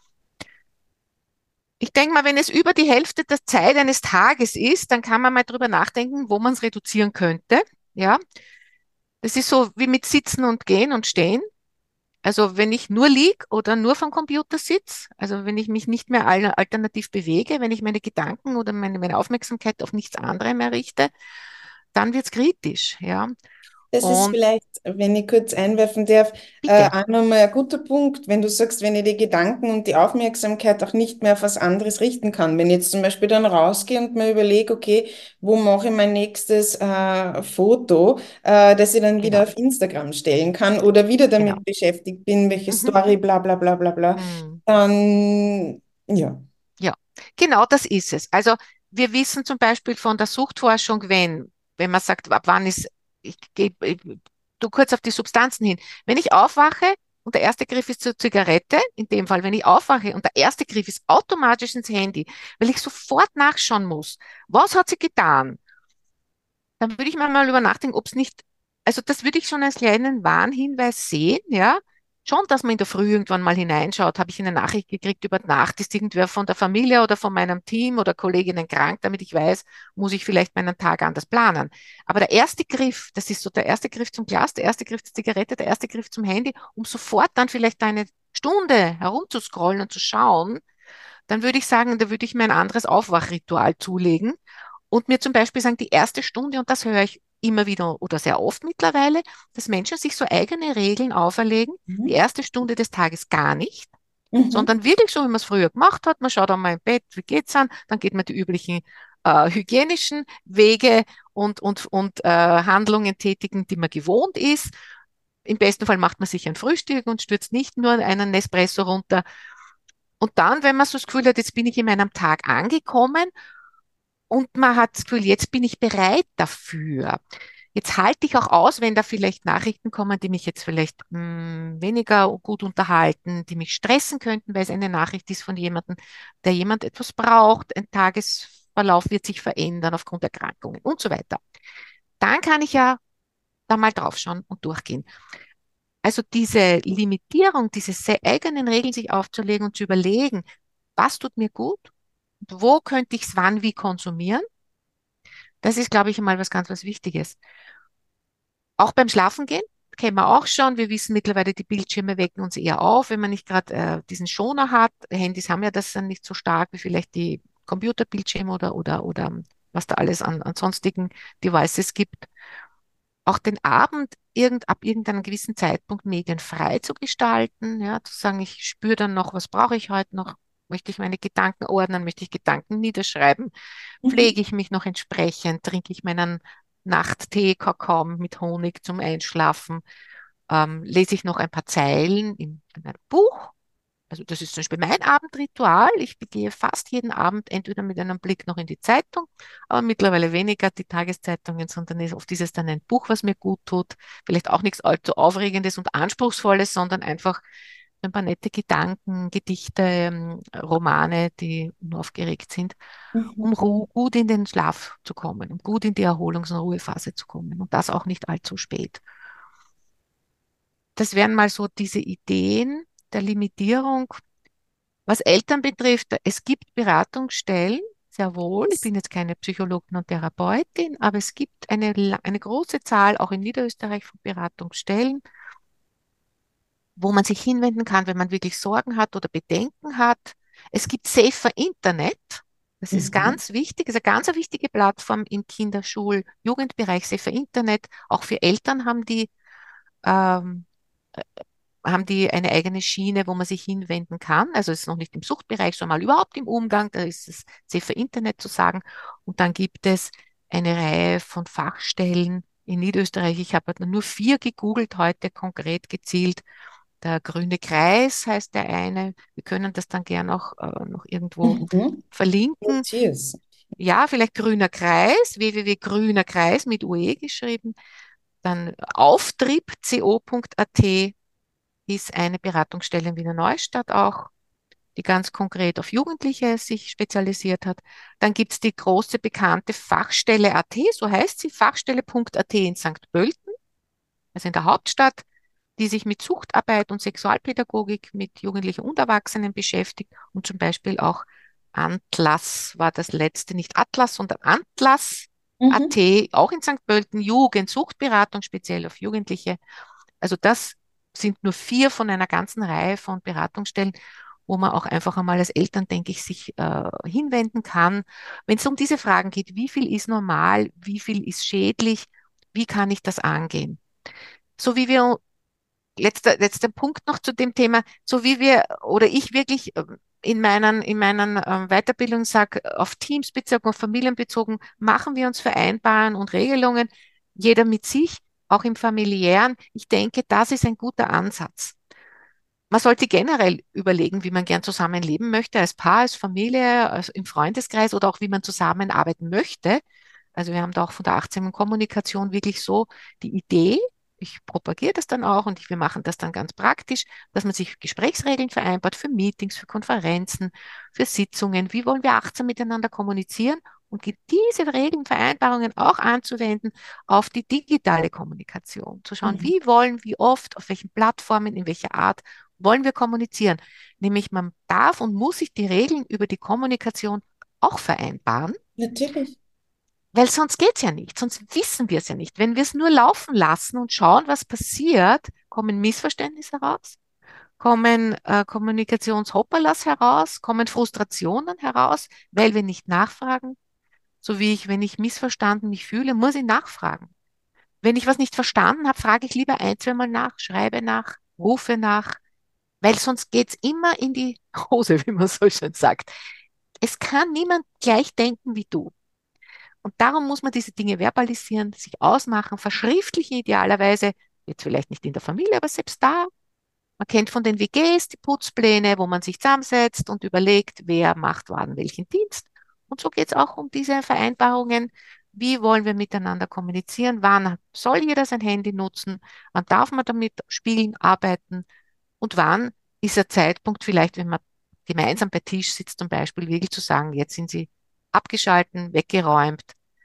Ich denke mal, wenn es über die Hälfte der Zeit eines Tages ist, dann kann man mal drüber nachdenken, wo man es reduzieren könnte. Ja, das ist so wie mit Sitzen und Gehen und Stehen. Also wenn ich nur lieg oder nur vom Computer sitze, also wenn ich mich nicht mehr al- alternativ bewege, wenn ich meine Gedanken oder meine, meine Aufmerksamkeit auf nichts anderes mehr richte, dann wird's kritisch, ja. Das ist Und vielleicht, wenn ich kurz einwerfen darf, äh, bitte, auch nochmal ein guter Punkt, wenn du sagst, wenn ich die Gedanken und die Aufmerksamkeit auch nicht mehr auf was anderes richten kann. Wenn ich jetzt zum Beispiel dann rausgehe und mir überlege, okay, wo mache ich mein nächstes äh, Foto, äh, das ich dann wieder genau, auf Instagram stellen kann oder wieder genau. damit beschäftigt bin, welche Mhm. Story, bla bla bla bla bla, Mm. dann ja. Ja, genau das ist es. Also wir wissen zum Beispiel von der Suchtforschung, wenn, wenn man sagt, ab wann ist, ich gehe ich, tu kurz auf die Substanzen hin. Wenn ich aufwache und der erste Griff ist zur Zigarette, in dem Fall, wenn ich aufwache und der erste Griff ist automatisch ins Handy, weil ich sofort nachschauen muss, was hat sie getan? Dann würde ich mir mal über nachdenken, ob es nicht, also das würde ich schon als kleinen Warnhinweis sehen, ja. Schon, dass man in der Früh irgendwann mal hineinschaut, habe ich eine Nachricht gekriegt über Nacht, ist irgendwer von der Familie oder von meinem Team oder Kolleginnen krank, damit ich weiß, muss ich vielleicht meinen Tag anders planen. Aber der erste Griff, das ist so der erste Griff zum Glas, der erste Griff zur Zigarette, der erste Griff zum Handy, um sofort dann vielleicht eine Stunde herumzuscrollen und zu schauen, dann würde ich sagen, da würde ich mir ein anderes Aufwachritual zulegen und mir zum Beispiel sagen, die erste Stunde, und das höre ich immer wieder oder sehr oft mittlerweile, dass Menschen sich so eigene Regeln auferlegen, die Mhm. erste Stunde des Tages gar nicht, Mhm. sondern wirklich so, wie man es früher gemacht hat. Man schaut einmal im Bett, wie geht's an, dann geht man die üblichen äh, hygienischen Wege und, und, und äh, Handlungen tätigen, die man gewohnt ist. Im besten Fall macht man sich ein Frühstück und stürzt nicht nur einen Nespresso runter. Und dann, wenn man so das Gefühl hat, jetzt bin ich in meinem Tag angekommen, und man hat das Gefühl, jetzt bin ich bereit dafür. Jetzt halte ich auch aus, wenn da vielleicht Nachrichten kommen, die mich jetzt vielleicht mh, weniger gut unterhalten, die mich stressen könnten, weil es eine Nachricht ist von jemandem, der jemand etwas braucht. Ein Tagesverlauf wird sich verändern aufgrund Erkrankungen und so weiter. Dann kann ich ja da mal draufschauen und durchgehen. Also diese Limitierung, diese se- eigenen Regeln sich aufzulegen und zu überlegen, was tut mir gut, wo könnte ich es wann wie konsumieren. Das ist, glaube ich, einmal was ganz was Wichtiges. Auch beim Schlafengehen kennen wir auch schon. Wir wissen mittlerweile, die Bildschirme wecken uns eher auf, wenn man nicht gerade äh, diesen Schoner hat. Handys haben ja das dann nicht so stark wie vielleicht die Computerbildschirme oder, oder, oder was da alles an, an sonstigen Devices gibt. Auch den Abend irgend, ab irgendeinem gewissen Zeitpunkt medienfrei zu gestalten, ja, zu sagen, ich spüre dann noch, was brauche ich heute noch? Möchte ich meine Gedanken ordnen? Möchte ich Gedanken niederschreiben? Mhm. Pflege ich mich noch entsprechend? Trinke ich meinen Nachttee, Kakao mit Honig zum Einschlafen? Ähm, lese ich noch ein paar Zeilen in, in einem Buch? Also das ist zum Beispiel mein Abendritual. Ich begehe fast jeden Abend entweder mit einem Blick noch in die Zeitung, aber mittlerweile weniger die Tageszeitungen, sondern ist- oft ist es dann ein Buch, was mir gut tut. Vielleicht auch nichts allzu Aufregendes und Anspruchsvolles, sondern einfach ein paar nette Gedanken, Gedichte, ähm, Romane, die unaufgeregt sind, um Mhm. ru- gut in den Schlaf zu kommen, um gut in die Erholungs- und Ruhephase zu kommen und das auch nicht allzu spät. Das wären mal so diese Ideen der Limitierung. Was Eltern betrifft, es gibt Beratungsstellen, sehr wohl. Ich bin jetzt keine Psychologin und Therapeutin, aber es gibt eine, la- eine große Zahl, auch in Niederösterreich, von Beratungsstellen, wo man sich hinwenden kann, wenn man wirklich Sorgen hat oder Bedenken hat. Es gibt Safer Internet. Das ist Mhm. ganz wichtig, ist eine ganz eine wichtige Plattform im Kinderschul-, Jugendbereich, Safer Internet. Auch für Eltern haben die ähm, haben die eine eigene Schiene, wo man sich hinwenden kann. Also es ist noch nicht im Suchtbereich, sondern mal überhaupt im Umgang. Da ist es Safer Internet zu sagen. Und dann gibt es eine Reihe von Fachstellen in Niederösterreich. Ich habe nur vier gegoogelt heute, konkret gezielt. Der Grüne Kreis heißt der eine. Wir können das dann gern auch äh, noch irgendwo Mhm. verlinken. Cheers. Ja, vielleicht Grüner Kreis, w w w Punkt grüner Kreis mit U E geschrieben. Dann auftrieb punkt co punkt a t ist eine Beratungsstelle in Wiener Neustadt auch, die ganz konkret auf Jugendliche sich spezialisiert hat. Dann gibt es die große bekannte Fachstelle A T, so heißt sie, Fachstelle Punkt A T in Sankt Pölten, also in der Hauptstadt, die sich mit Suchtarbeit und Sexualpädagogik mit Jugendlichen und Erwachsenen beschäftigt und zum Beispiel auch Antlas war das letzte, nicht Atlas, sondern Antlas Mhm. A T, auch in Sankt Pölten, Jugendsuchtberatung speziell auf Jugendliche. Also das sind nur vier von einer ganzen Reihe von Beratungsstellen, wo man auch einfach einmal als Eltern, denke ich, sich äh, hinwenden kann. Wenn es um diese Fragen geht, wie viel ist normal, wie viel ist schädlich, Wie kann ich das angehen? So wie wir, letzter, letzter Punkt noch zu dem Thema, so wie wir oder ich wirklich ähm, in meinen, in meinen ähm, Weiterbildungen sage, auf Teams bezogen, auf Familien bezogen, machen wir uns Vereinbarungen und Regelungen, jeder mit sich, auch im familiären. Ich denke, das ist ein guter Ansatz. Man sollte generell überlegen, wie man gern zusammenleben möchte, als Paar, als Familie, als im Freundeskreis oder auch wie man zusammenarbeiten möchte. Also wir haben da auch von der achtsamen Kommunikation wirklich so die Idee, ich propagiere das dann auch und ich, wir machen das dann ganz praktisch, dass man sich Gesprächsregeln vereinbart für Meetings, für Konferenzen, für Sitzungen. Wie wollen wir achtsam miteinander kommunizieren und diese Regeln, Vereinbarungen auch anzuwenden auf die digitale Kommunikation. Zu schauen, Mhm. wie wollen, wie oft, auf welchen Plattformen, in welcher Art wollen wir kommunizieren. Nämlich man darf und muss sich die Regeln über die Kommunikation auch vereinbaren, Natürlich. weil sonst geht es ja nicht, sonst wissen wir es ja nicht. Wenn wir es nur laufen lassen und schauen, was passiert, kommen Missverständnisse heraus, kommen äh, Kommunikationshopperlas heraus, kommen Frustrationen heraus, weil wir nicht nachfragen. So wie ich, wenn ich missverstanden mich fühle, muss ich nachfragen. Wenn ich was nicht verstanden habe, frage ich lieber ein, zweimal nach, schreibe nach, rufe nach, weil sonst geht es immer in die Hose, wie man so schön sagt. Es kann niemand gleich denken wie du. Und darum muss man diese Dinge verbalisieren, sich ausmachen, verschriftlichen idealerweise, jetzt vielleicht nicht in der Familie, aber selbst da. Man kennt von den W Gs die Putzpläne, wo man sich zusammensetzt und überlegt, wer macht wann welchen Dienst. Und so geht es auch um diese Vereinbarungen. Wie wollen wir miteinander kommunizieren? Wann soll jeder sein Handy nutzen? Wann darf man damit spielen, arbeiten? Und wann ist der Zeitpunkt vielleicht, wenn man gemeinsam bei Tisch sitzt, zum Beispiel wirklich zu sagen, jetzt sind sie abgeschalten, weggeräumt,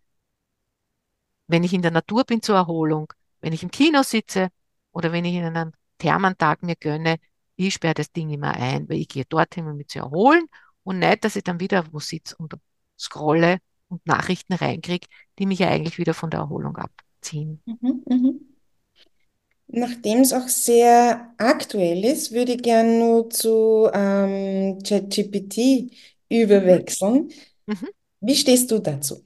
wenn ich in der Natur bin zur Erholung, wenn ich im Kino sitze oder wenn ich in einem Thermantag mir gönne, ich sperre das Ding immer ein, weil ich gehe dorthin, um mich zu erholen und nicht, dass ich dann wieder wo sitze und scrolle und Nachrichten reinkriege, die mich ja eigentlich wieder von der Erholung abziehen. Mhm. Mhm. Nachdem es auch sehr aktuell ist, würde ich gerne nur zu ähm, ChatGPT Mhm. überwechseln. Mhm. Wie stehst du dazu?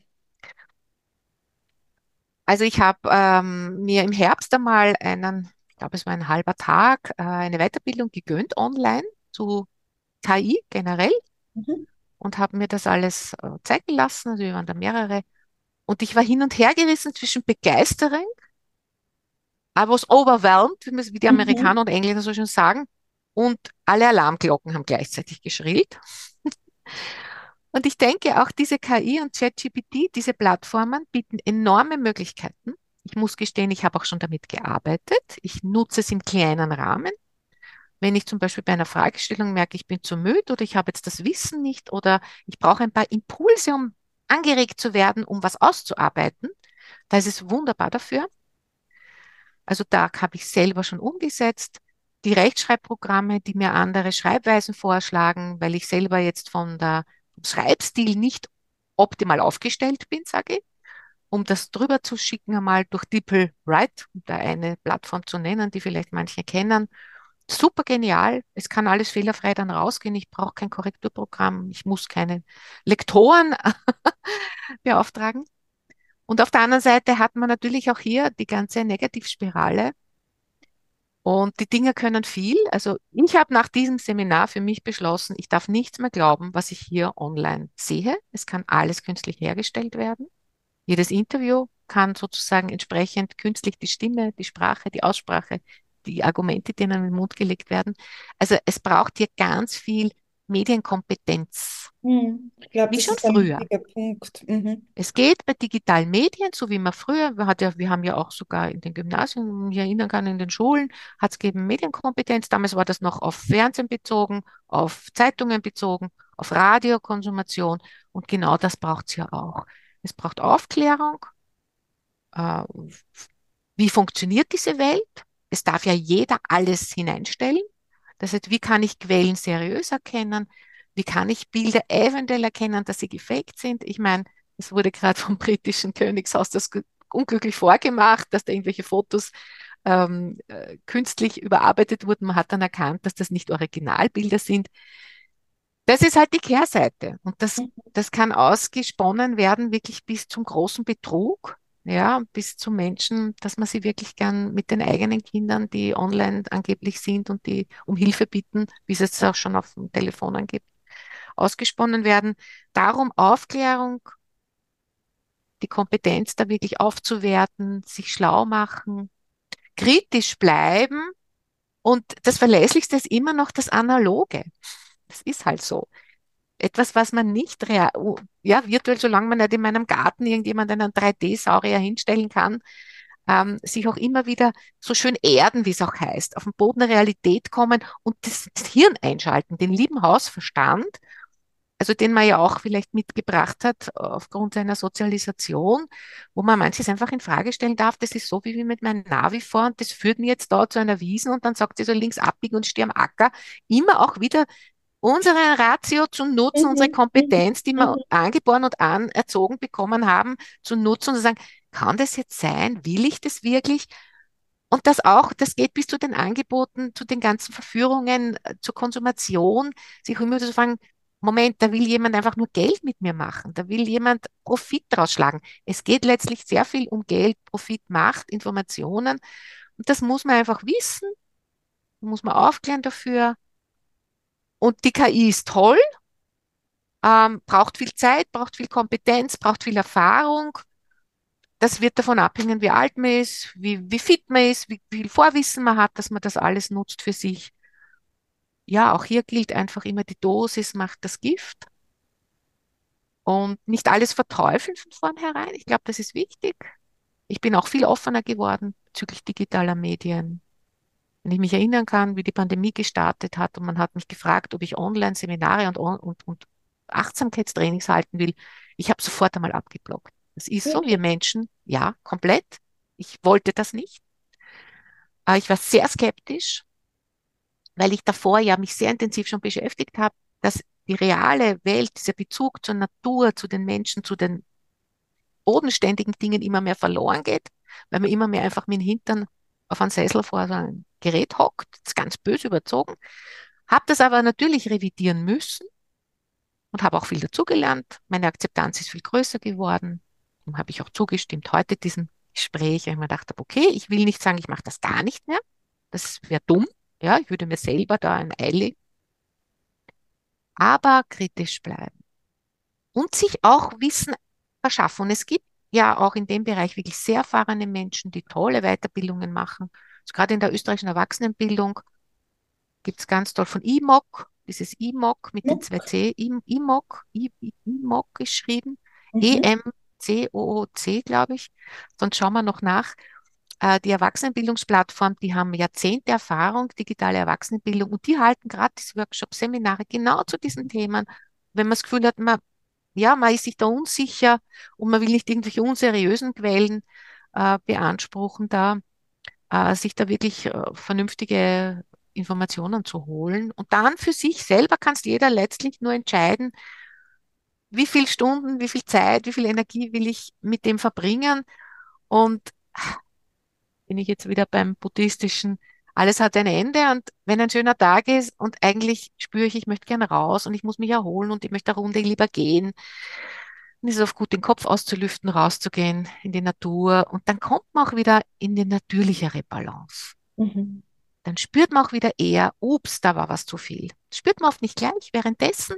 Also ich habe ähm, mir im Herbst einmal einen, ich glaube es war ein halber Tag, äh, eine Weiterbildung gegönnt online zu K I generell Mhm. und habe mir das alles äh, zeigen lassen. Also wir waren da mehrere. Und ich war hin und her gerissen zwischen Begeisterung, I was overwhelmed, wie, man- wie die Mhm. Amerikaner und Engländer so schön sagen, und alle Alarmglocken haben gleichzeitig geschrillt. Und ich denke, auch diese K I und ChatGPT, diese Plattformen bieten enorme Möglichkeiten. Ich muss gestehen, ich habe auch schon damit gearbeitet. Ich nutze es im kleinen Rahmen. Wenn ich zum Beispiel bei einer Fragestellung merke, ich bin zu müde oder ich habe jetzt das Wissen nicht oder ich brauche ein paar Impulse, um angeregt zu werden, um was auszuarbeiten, da ist es wunderbar dafür. Also da habe ich selber schon umgesetzt. Die Rechtschreibprogramme, die mir andere Schreibweisen vorschlagen, weil ich selber jetzt von der vom Schreibstil nicht optimal aufgestellt bin, sage ich, um das drüber zu schicken, einmal durch DeepL Write, um da eine Plattform zu nennen, die vielleicht manche kennen. Super genial. Es kann alles fehlerfrei dann rausgehen. Ich brauche kein Korrekturprogramm. Ich muss keine Lektoren beauftragen. Und auf der anderen Seite hat man natürlich auch hier die ganze Negativspirale. Und die Dinge können viel. Also ich habe nach diesem Seminar für mich beschlossen, ich darf nichts mehr glauben, was ich hier online sehe. Es kann alles künstlich hergestellt werden. Jedes Interview kann sozusagen entsprechend künstlich die Stimme, die Sprache, die Aussprache, die Argumente, die in den Mund gelegt werden. Also es braucht hier ganz viel Medienkompetenz, Mhm. Ich glaube, wie das schon ist ein früher. wichtiger Punkt. Mhm. Es geht bei digitalen Medien, so wie man früher, wir, hat ja, wir haben ja auch sogar in den Gymnasien, ich erinnern kann, in den Schulen, hat es gegeben Medienkompetenz. Damals war das noch auf Fernsehen bezogen, auf Zeitungen bezogen, auf Radiokonsumation. Und genau das braucht es ja auch. Es braucht Aufklärung. Äh, wie funktioniert diese Welt? Es darf ja jeder alles hineinstellen. Das heißt, wie kann ich Quellen seriös erkennen? Wie kann ich Bilder eventuell erkennen, dass sie gefaked sind? Ich meine, es wurde gerade vom britischen Königshaus das unglücklich vorgemacht, dass da irgendwelche Fotos ähm, äh, künstlich überarbeitet wurden. Man hat dann erkannt, dass das nicht Originalbilder sind. Das ist halt die Kehrseite. Und das, das kann ausgesponnen werden, wirklich bis zum großen Betrug. ja, bis zu Menschen, dass man sie wirklich gern mit den eigenen Kindern, die online angeblich sind und die um Hilfe bitten, wie es jetzt auch schon auf dem Telefon angibt, ausgesponnen werden. Darum Aufklärung, die Kompetenz da wirklich aufzuwerten, sich schlau machen, kritisch bleiben und das Verlässlichste ist immer noch das Analoge. Das ist halt so. Etwas, was man nicht real, ja, virtuell, solange man nicht in meinem Garten irgendjemand einen drei D-Saurier hinstellen kann, ähm, sich auch immer wieder so schön erden, wie es auch heißt, auf den Boden der Realität kommen und das, das Hirn einschalten, den lieben Hausverstand, also den man ja auch vielleicht mitgebracht hat aufgrund seiner Sozialisation, wo man manches einfach in Frage stellen darf. Das ist so wie mit meinem Navi vor und das führt mir jetzt da zu einer Wiesen und dann sagt sie so links abbiegen und stehe am Acker. Immer auch wieder unsere Ratio zu nutzen, unsere Mhm. Mhm. Kompetenz, die wir Mhm. angeboren und anerzogen bekommen haben, zu nutzen und zu sagen, kann das jetzt sein? Will ich das wirklich? Und das auch, das geht bis zu den Angeboten, zu den ganzen Verführungen, äh, zur Konsumation, sich immer zu fragen, Moment, da will jemand einfach nur Geld mit mir machen, da will jemand Profit draus schlagen. Es geht letztlich sehr viel um Geld, Profit, Macht, Informationen. Und das muss man einfach wissen, muss man aufklären dafür. Und die K I ist toll, ähm, braucht viel Zeit, braucht viel Kompetenz, braucht viel Erfahrung. Das wird davon abhängen, wie alt man ist, wie, wie fit man ist, wie viel Vorwissen man hat, dass man das alles nutzt für sich. Ja, auch hier gilt einfach immer, die Dosis macht das Gift und nicht alles verteufeln von vornherein. Ich glaube, das ist wichtig. Ich bin auch viel offener geworden bezüglich digitaler Medien. Wenn ich mich erinnern kann, wie die Pandemie gestartet hat und man hat mich gefragt, ob ich Online-Seminare und, on- und, und Achtsamkeitstrainings halten will, ich habe sofort einmal abgeblockt. Das ist so, wir Wirklich. Menschen, ja, komplett. Ich wollte das nicht. Äh, Ich war sehr skeptisch, weil ich davor ja mich sehr intensiv schon beschäftigt habe, dass die reale Welt, dieser Bezug zur Natur, zu den Menschen, zu den bodenständigen Dingen immer mehr verloren geht, weil man immer mehr einfach mit dem Hintern auf einem Sessel vor so einem Gerät hockt, das ist ganz böse überzogen. Habe das aber natürlich revidieren müssen und habe auch viel dazugelernt. Meine Akzeptanz ist viel größer geworden. Dem habe ich auch zugestimmt heute diesem Gespräch, weil ich mir gedacht habe, okay, ich will nicht sagen, ich mache das gar nicht mehr. Das wäre dumm. Ja, ich würde mir selber da ein Ei legen, aber kritisch bleiben und sich auch Wissen verschaffen. Und es gibt ja auch in dem Bereich wirklich sehr erfahrene Menschen, die tolle Weiterbildungen machen. Also gerade in der österreichischen Erwachsenenbildung gibt es ganz toll von I M O C, dieses I M O C mit den zwei C, I- IMOC, I- I- IMOC geschrieben, Mhm. E-M-C-O-O-C, glaube ich. Sonst schauen wir noch nach. Äh, Die Erwachsenenbildungsplattform, die haben Jahrzehnte Erfahrung, digitale Erwachsenenbildung und die halten gratis Workshops, Seminare genau zu diesen Themen. Wenn man das Gefühl hat, man, ja, man ist sich da unsicher und man will nicht irgendwelche unseriösen Quellen äh, beanspruchen, da äh, sich da wirklich äh, vernünftige Informationen zu holen. Und dann für sich selber kannst jeder letztlich nur entscheiden, wie viel Stunden, wie viel Zeit, wie viel Energie will ich mit dem verbringen. Und bin ich jetzt wieder beim buddhistischen, alles hat ein Ende und wenn ein schöner Tag ist und eigentlich spüre ich, ich möchte gerne raus und ich muss mich erholen und ich möchte eine Runde lieber gehen, dann ist es oft gut, den Kopf auszulüften, rauszugehen in die Natur und dann kommt man auch wieder in die natürlichere Balance. Mhm. Dann spürt man auch wieder eher, ups, da war was zu viel. Das spürt man oft nicht gleich. Währenddessen,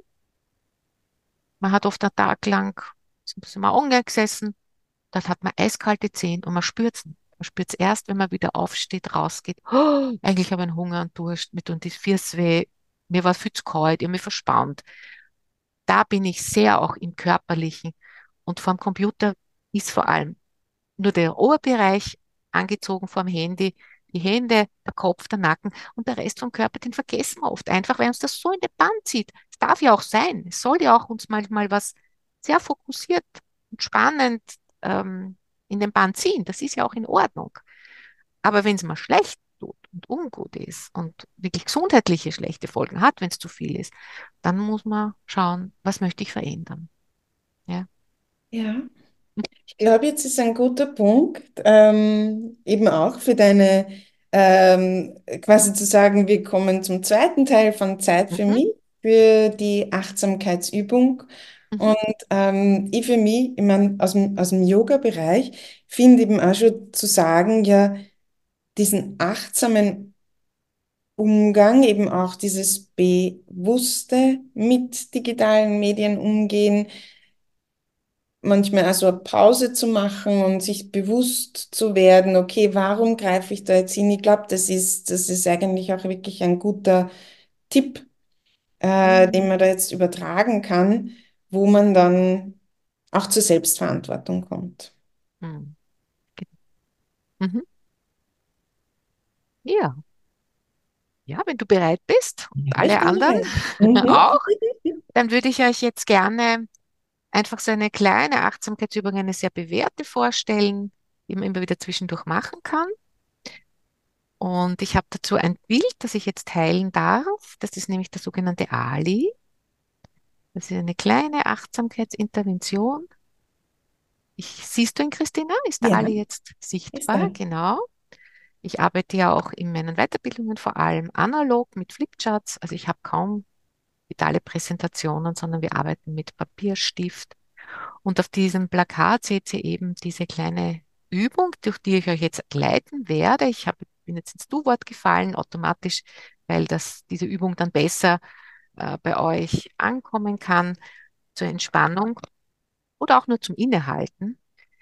man hat oft einen Tag lang, sind wir online gesessen, dann hat man eiskalte Zehen und man spürt es nicht. Man spürt es erst, wenn man wieder aufsteht, rausgeht. Oh, eigentlich habe ich einen Hunger und Durst, mir tun die Füße weh, mir war viel zu kalt, ich habe mich verspannt. Da bin ich sehr auch im Körperlichen. Und vorm Computer ist vor allem nur der Oberbereich angezogen vom Handy, die Hände, der Kopf, der Nacken und der Rest vom Körper, den vergessen wir oft einfach, weil uns das so in den Bann zieht. Es darf ja auch sein. Es soll ja auch uns manchmal was sehr fokussiert und spannend ähm, in den Bann ziehen. Das ist ja auch in Ordnung. Aber wenn es mal schlecht tut und ungut ist und wirklich gesundheitliche schlechte Folgen hat, wenn es zu viel ist, dann muss man schauen, was möchte ich verändern. Ja. Ja. Ich glaube, jetzt ist ein guter Punkt, ähm, eben auch für deine, ähm, quasi zu sagen, wir kommen zum zweiten Teil von Zeit für Mhm. mich, für die Achtsamkeitsübung. Mhm. Und ähm, ich für mich, ich meine, aus dem, aus dem Yoga-Bereich, finde eben auch schon zu sagen, ja, diesen achtsamen Umgang, eben auch dieses bewusste mit digitalen Medien umgehen, manchmal also eine Pause zu machen und sich bewusst zu werden, okay, warum greife ich da jetzt hin? Ich glaube, das ist, das ist eigentlich auch wirklich ein guter Tipp, äh, den Mhm. man da jetzt übertragen kann, wo man dann auch zur Selbstverantwortung kommt. Mhm. Mhm. Ja, ja, wenn du bereit bist und Ja, ich alle bin anderen bereit. Mhm. auch, dann würde ich euch jetzt gerne einfach so eine kleine Achtsamkeitsübung, eine sehr bewährte vorstellen, die man immer wieder zwischendurch machen kann. Und ich habe dazu ein Bild, das ich jetzt teilen darf. Das ist nämlich der sogenannte Ali. Das ist eine kleine Achtsamkeitsintervention. Ich, siehst du ihn, Christina? Ist der Ja, Ali jetzt ist sichtbar? da. Genau. Ich arbeite ja auch in meinen Weiterbildungen vor allem analog mit Flipcharts. Also ich habe kaum digitale Präsentationen, sondern wir arbeiten mit Papier, Stift. Und auf diesem Plakat seht ihr eben diese kleine Übung, durch die ich euch jetzt leiten werde. Ich hab, bin jetzt ins Du-Wort gefallen, automatisch, weil das, diese Übung dann besser äh, bei euch ankommen kann zur Entspannung oder auch nur zum Innehalten.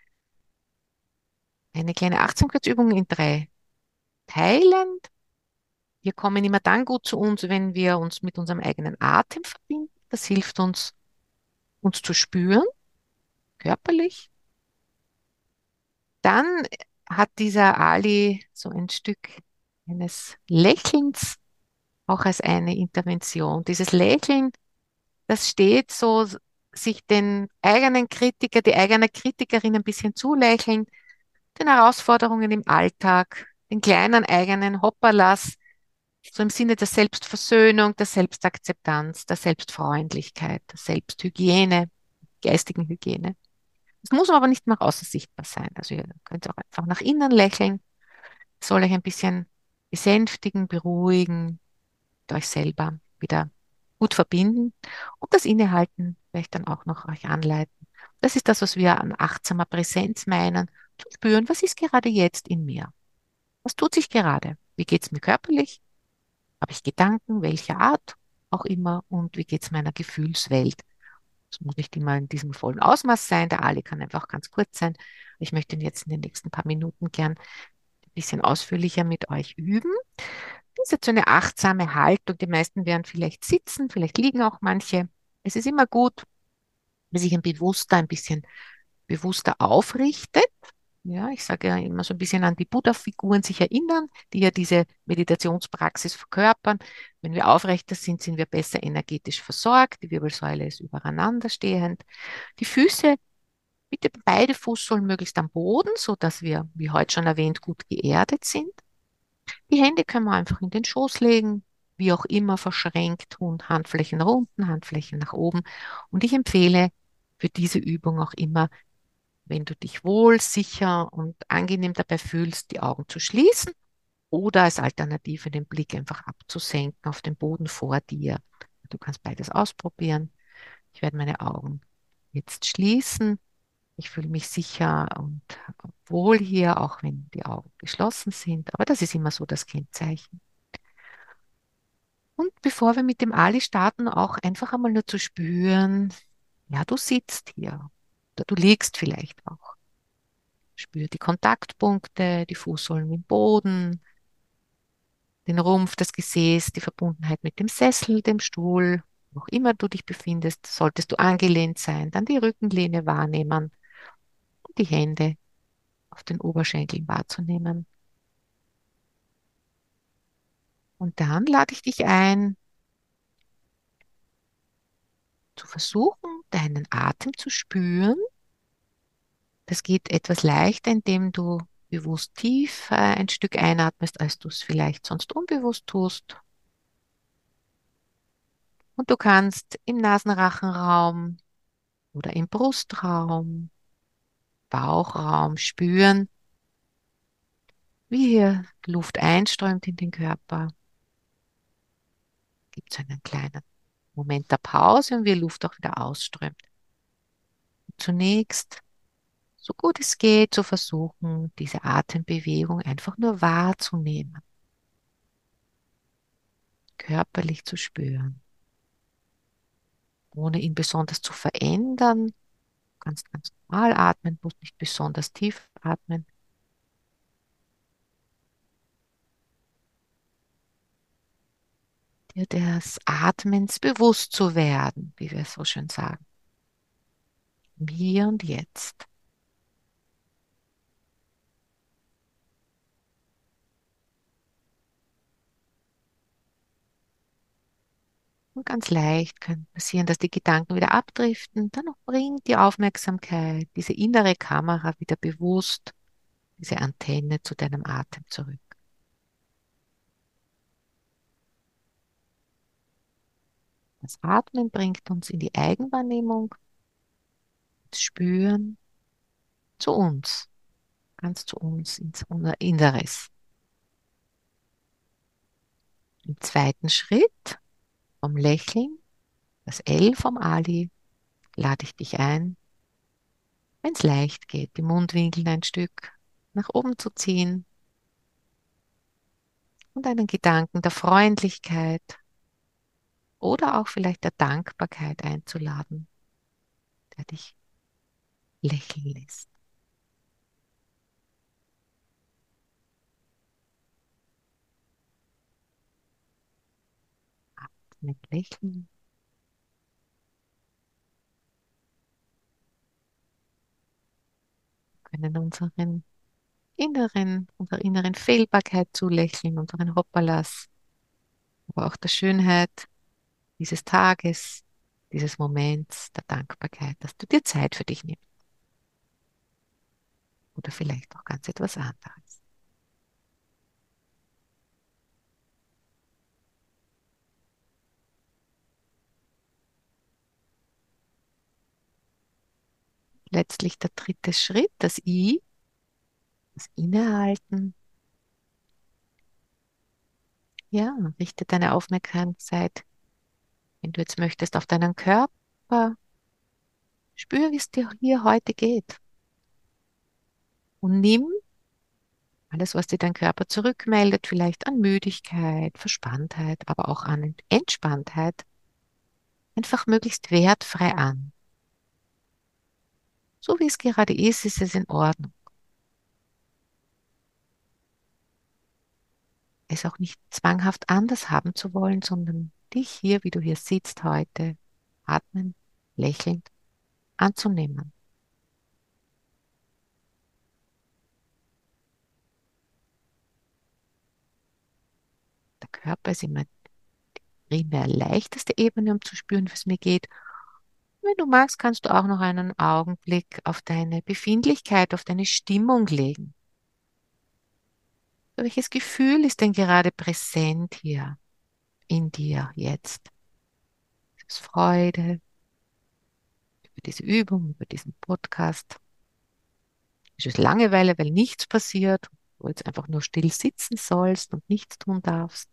Eine kleine Achtsamkeitsübung in drei Teilen. Wir kommen immer dann gut zu uns, wenn wir uns mit unserem eigenen Atem verbinden. Das hilft uns, uns zu spüren, körperlich. Dann hat dieser Ali so ein Stück eines Lächelns auch als eine Intervention. Dieses Lächeln, das steht so, sich den eigenen Kritiker, die eigene Kritikerin ein bisschen zulächeln, den Herausforderungen im Alltag, den kleinen eigenen Hopperlas, so im Sinne der Selbstversöhnung, der Selbstakzeptanz, der Selbstfreundlichkeit, der Selbsthygiene, geistigen Hygiene. Es muss aber nicht nach außen sichtbar sein. Also ihr könnt auch einfach nach innen lächeln. Es soll euch ein bisschen besänftigen, beruhigen, mit euch selber wieder gut verbinden und das Innehalten vielleicht dann auch noch euch anleiten. Das ist das, was wir an achtsamer Präsenz meinen. Zu spüren, was ist gerade jetzt in mir? Was tut sich gerade? Wie geht es mir körperlich? Habe ich Gedanken, welcher Art auch immer? Und wie geht es meiner Gefühlswelt? Es muss nicht immer in diesem vollen Ausmaß sein. Der Ali kann einfach ganz kurz sein. Ich möchte ihn jetzt in den nächsten paar Minuten gern ein bisschen ausführlicher mit euch üben. Das ist jetzt so eine achtsame Haltung. Die meisten werden vielleicht sitzen, vielleicht liegen auch manche. Es ist immer gut, wenn sich ein Bewusster ein bisschen bewusster aufrichtet. Ja, ich sage ja immer so ein bisschen an die Buddha-Figuren sich erinnern, die ja diese Meditationspraxis verkörpern. Wenn wir aufrechter sind, sind wir besser energetisch versorgt. Die Wirbelsäule ist übereinander stehend. Die Füße, bitte beide Fußsohlen möglichst am Boden, so dass wir, wie heute schon erwähnt, gut geerdet sind. Die Hände können wir einfach in den Schoß legen, wie auch immer verschränkt und Handflächen nach unten, Handflächen nach oben. Und ich empfehle für diese Übung auch immer, wenn du dich wohl, sicher und angenehm dabei fühlst, die Augen zu schließen oder als Alternative den Blick einfach abzusenken auf den Boden vor dir. Du kannst beides ausprobieren. Ich werde meine Augen jetzt schließen. Ich fühle mich sicher und wohl hier, auch wenn die Augen geschlossen sind. Aber das ist immer so das Kennzeichen. Und bevor wir mit dem Ali starten, auch einfach einmal nur zu spüren, ja, du sitzt hier oder du liegst vielleicht auch. Spür die Kontaktpunkte, die Fußsohlen mit dem Boden, den Rumpf, das Gesäß, die Verbundenheit mit dem Sessel, dem Stuhl, wo auch immer du dich befindest. Solltest du angelehnt sein, dann die Rückenlehne wahrnehmen und die Hände auf den Oberschenkeln wahrzunehmen. Und dann lade ich dich ein, zu versuchen, deinen Atem zu spüren. Das geht etwas leichter, indem du bewusst tief äh, ein Stück einatmest, als du es vielleicht sonst unbewusst tust. Und du kannst im Nasenrachenraum oder im Brustraum, Bauchraum spüren, wie hier Luft einströmt in den Körper. Gibt es einen kleinen Moment der Pause und wie Luft auch wieder ausströmt. zunächst, so gut es geht, zu versuchen, diese Atembewegung einfach nur wahrzunehmen, körperlich zu spüren, ohne ihn besonders zu verändern. Du kannst ganz normal atmen, musst nicht besonders tief atmen. Dir des Atmens bewusst zu werden, wie wir so schön sagen. Im Hier und Jetzt. Und ganz leicht kann passieren, dass die Gedanken wieder abdriften. Dann bringt die Aufmerksamkeit, diese innere Kamera wieder bewusst, diese Antenne zu deinem Atem zurück. Das Atmen bringt uns in die Eigenwahrnehmung, das Spüren zu uns, ganz zu uns, ins Inneres. Im zweiten Schritt vom Lächeln, das L vom Ali, lade ich dich ein, wenn es leicht geht, die Mundwinkel ein Stück nach oben zu ziehen und einen Gedanken der Freundlichkeit oder auch vielleicht der Dankbarkeit einzuladen, der dich lächeln lässt. Mit Lächeln. Wir können unseren inneren, unserer inneren Fehlbarkeit zulächeln, unseren Hoppalas, aber auch der Schönheit dieses Tages, dieses Moments, der Dankbarkeit, dass du dir Zeit für dich nimmst. Oder vielleicht auch ganz etwas anderes. Letztlich der dritte Schritt, das I, das Innehalten. Ja, richte deine Aufmerksamkeit, wenn du jetzt möchtest, auf deinen Körper. Spür, wie es dir hier heute geht. Und nimm alles, was dir dein Körper zurückmeldet, vielleicht an Müdigkeit, Verspanntheit, aber auch an Entspanntheit, einfach möglichst wertfrei an. So wie es gerade ist, ist es in Ordnung. Es auch nicht zwanghaft anders haben zu wollen, sondern dich hier, wie du hier sitzt heute, atmen, lächelnd anzunehmen. Der Körper ist immer die primär leichteste Ebene, um zu spüren, wie es mir geht. Wenn du magst, kannst du auch noch einen Augenblick auf deine Befindlichkeit, auf deine Stimmung legen. Welches Gefühl ist denn gerade präsent hier in dir jetzt? Ist es Freude über diese Übung, über diesen Podcast? Ist es Langeweile, weil nichts passiert, wo du jetzt einfach nur still sitzen sollst und nichts tun darfst?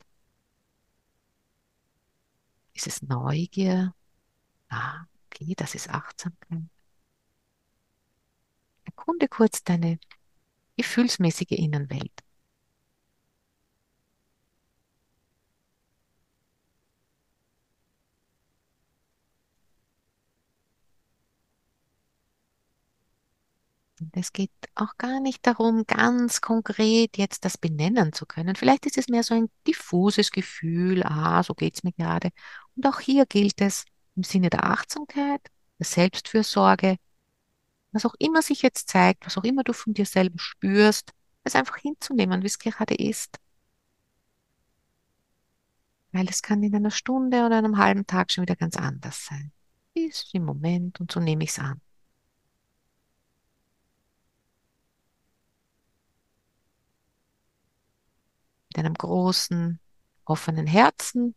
Ist es Neugier? Ah, okay, das ist Achtsamkeit. Erkunde kurz deine gefühlsmäßige Innenwelt. Und es geht auch gar nicht darum, ganz konkret jetzt das benennen zu können. Vielleicht ist es mehr so ein diffuses Gefühl, ah, so geht es mir gerade. Und auch hier gilt es im Sinne der Achtsamkeit, der Selbstfürsorge, was auch immer sich jetzt zeigt, was auch immer du von dir selber spürst, es einfach hinzunehmen, wie es gerade ist. Weil es kann in einer Stunde oder einem halben Tag schon wieder ganz anders sein. Ist im Moment und so nehme ich es an. Mit einem großen, offenen Herzen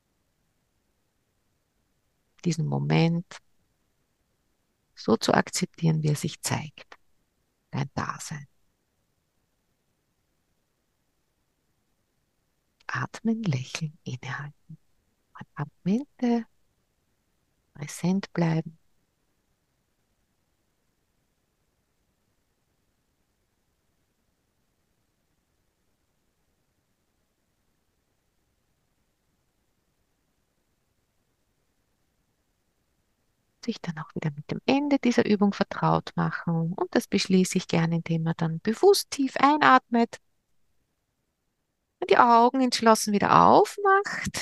diesen Moment so zu akzeptieren, wie er sich zeigt. Dein Dasein. Atmen, lächeln, innehalten. Ein paar Momente präsent bleiben. sich dann auch wieder mit dem Ende dieser Übung vertraut machen. Und das beschließe ich gerne, indem man dann bewusst tief einatmet und die Augen entschlossen wieder aufmacht.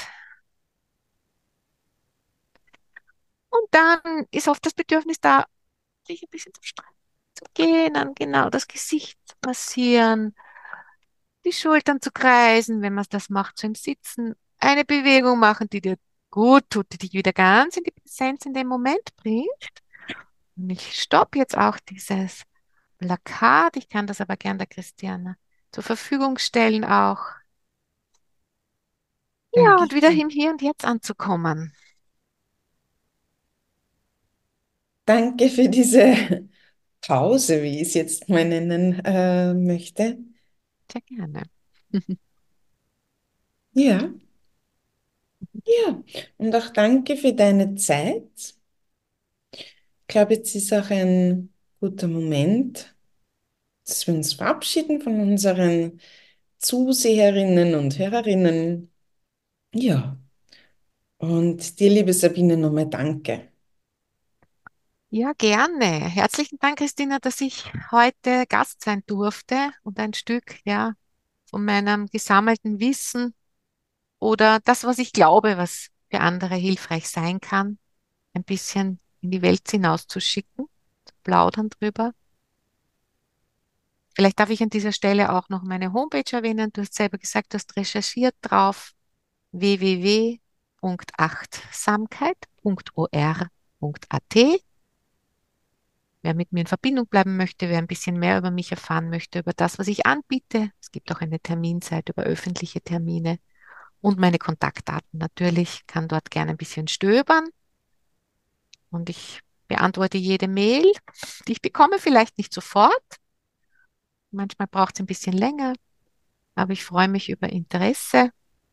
Und dann ist oft das Bedürfnis da, sich ein bisschen zu strecken, zu gehen, dann genau das Gesicht zu massieren, die Schultern zu kreisen, wenn man das macht, so im Sitzen. Eine Bewegung machen, die dir gut tut, die dich wieder ganz in die Präsenz in den Moment bringt. Und ich stoppe jetzt auch dieses Plakat. Ich kann das aber gern der Christiane zur Verfügung stellen auch. Ja, Danke. und wieder im Hier und Jetzt anzukommen. Danke für diese Pause, wie ich es jetzt mal nennen äh, möchte. Sehr gerne. Ja, ja. Und auch danke für deine Zeit. Ich glaube, jetzt ist auch ein guter Moment, dass wir uns verabschieden von unseren Zuseherinnen und Hörerinnen. Ja, und dir, liebe Sabine, nochmal danke. Ja, gerne. Herzlichen Dank, Christina, dass ich heute Gast sein durfte und ein Stück, ja, von meinem gesammelten Wissen oder das, was ich glaube, was für andere hilfreich sein kann, ein bisschen in die Welt hinauszuschicken, zu plaudern drüber. Vielleicht darf ich an dieser Stelle auch noch meine Homepage erwähnen. Du hast selber gesagt, du hast recherchiert drauf w w w punkt achtsamkeit punkt o r punkt a t. Wer mit mir in Verbindung bleiben möchte, wer ein bisschen mehr über mich erfahren möchte, über das, was ich anbiete. Es gibt auch eine Terminseite über öffentliche Termine und meine Kontaktdaten natürlich. Kann dort gerne ein bisschen stöbern und ich beantworte jede Mail, die ich bekomme, vielleicht nicht sofort. Manchmal braucht es ein bisschen länger, aber ich freue mich über Interesse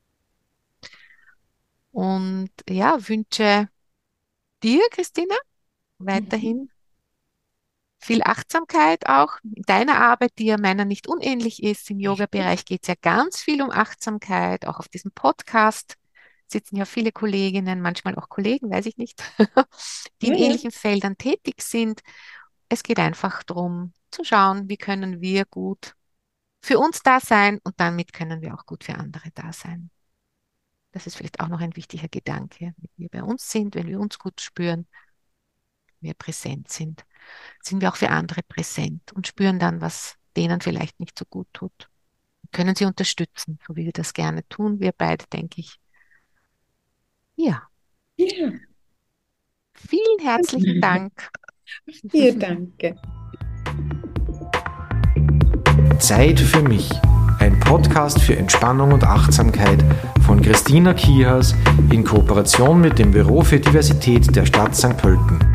und ja, wünsche dir, Christina, Mhm. weiterhin viel Achtsamkeit auch in deiner Arbeit, die ja meiner nicht unähnlich ist. Im Yoga-Bereich geht es ja ganz viel um Achtsamkeit. Auch auf diesem Podcast sitzen ja viele Kolleginnen, manchmal auch Kollegen, weiß ich nicht, die in Ja, ja. ähnlichen Feldern tätig sind. Es geht einfach darum, zu schauen, wie können wir gut für uns da sein und damit können wir auch gut für andere da sein. Das ist vielleicht auch noch ein wichtiger Gedanke. Wenn wir bei uns sind, wenn wir uns gut spüren, wir präsent sind, sind wir auch für andere präsent und spüren dann, was denen vielleicht nicht so gut tut. Können sie unterstützen, so wie wir das gerne tun. Wir beide, denke ich. Ja, Ja. vielen herzlichen Dank. Dir danke. Zeit für mich. Ein Podcast für Entspannung und Achtsamkeit von Christina Kihas in Kooperation mit dem Büro für Diversität der Stadt Sankt Pölten.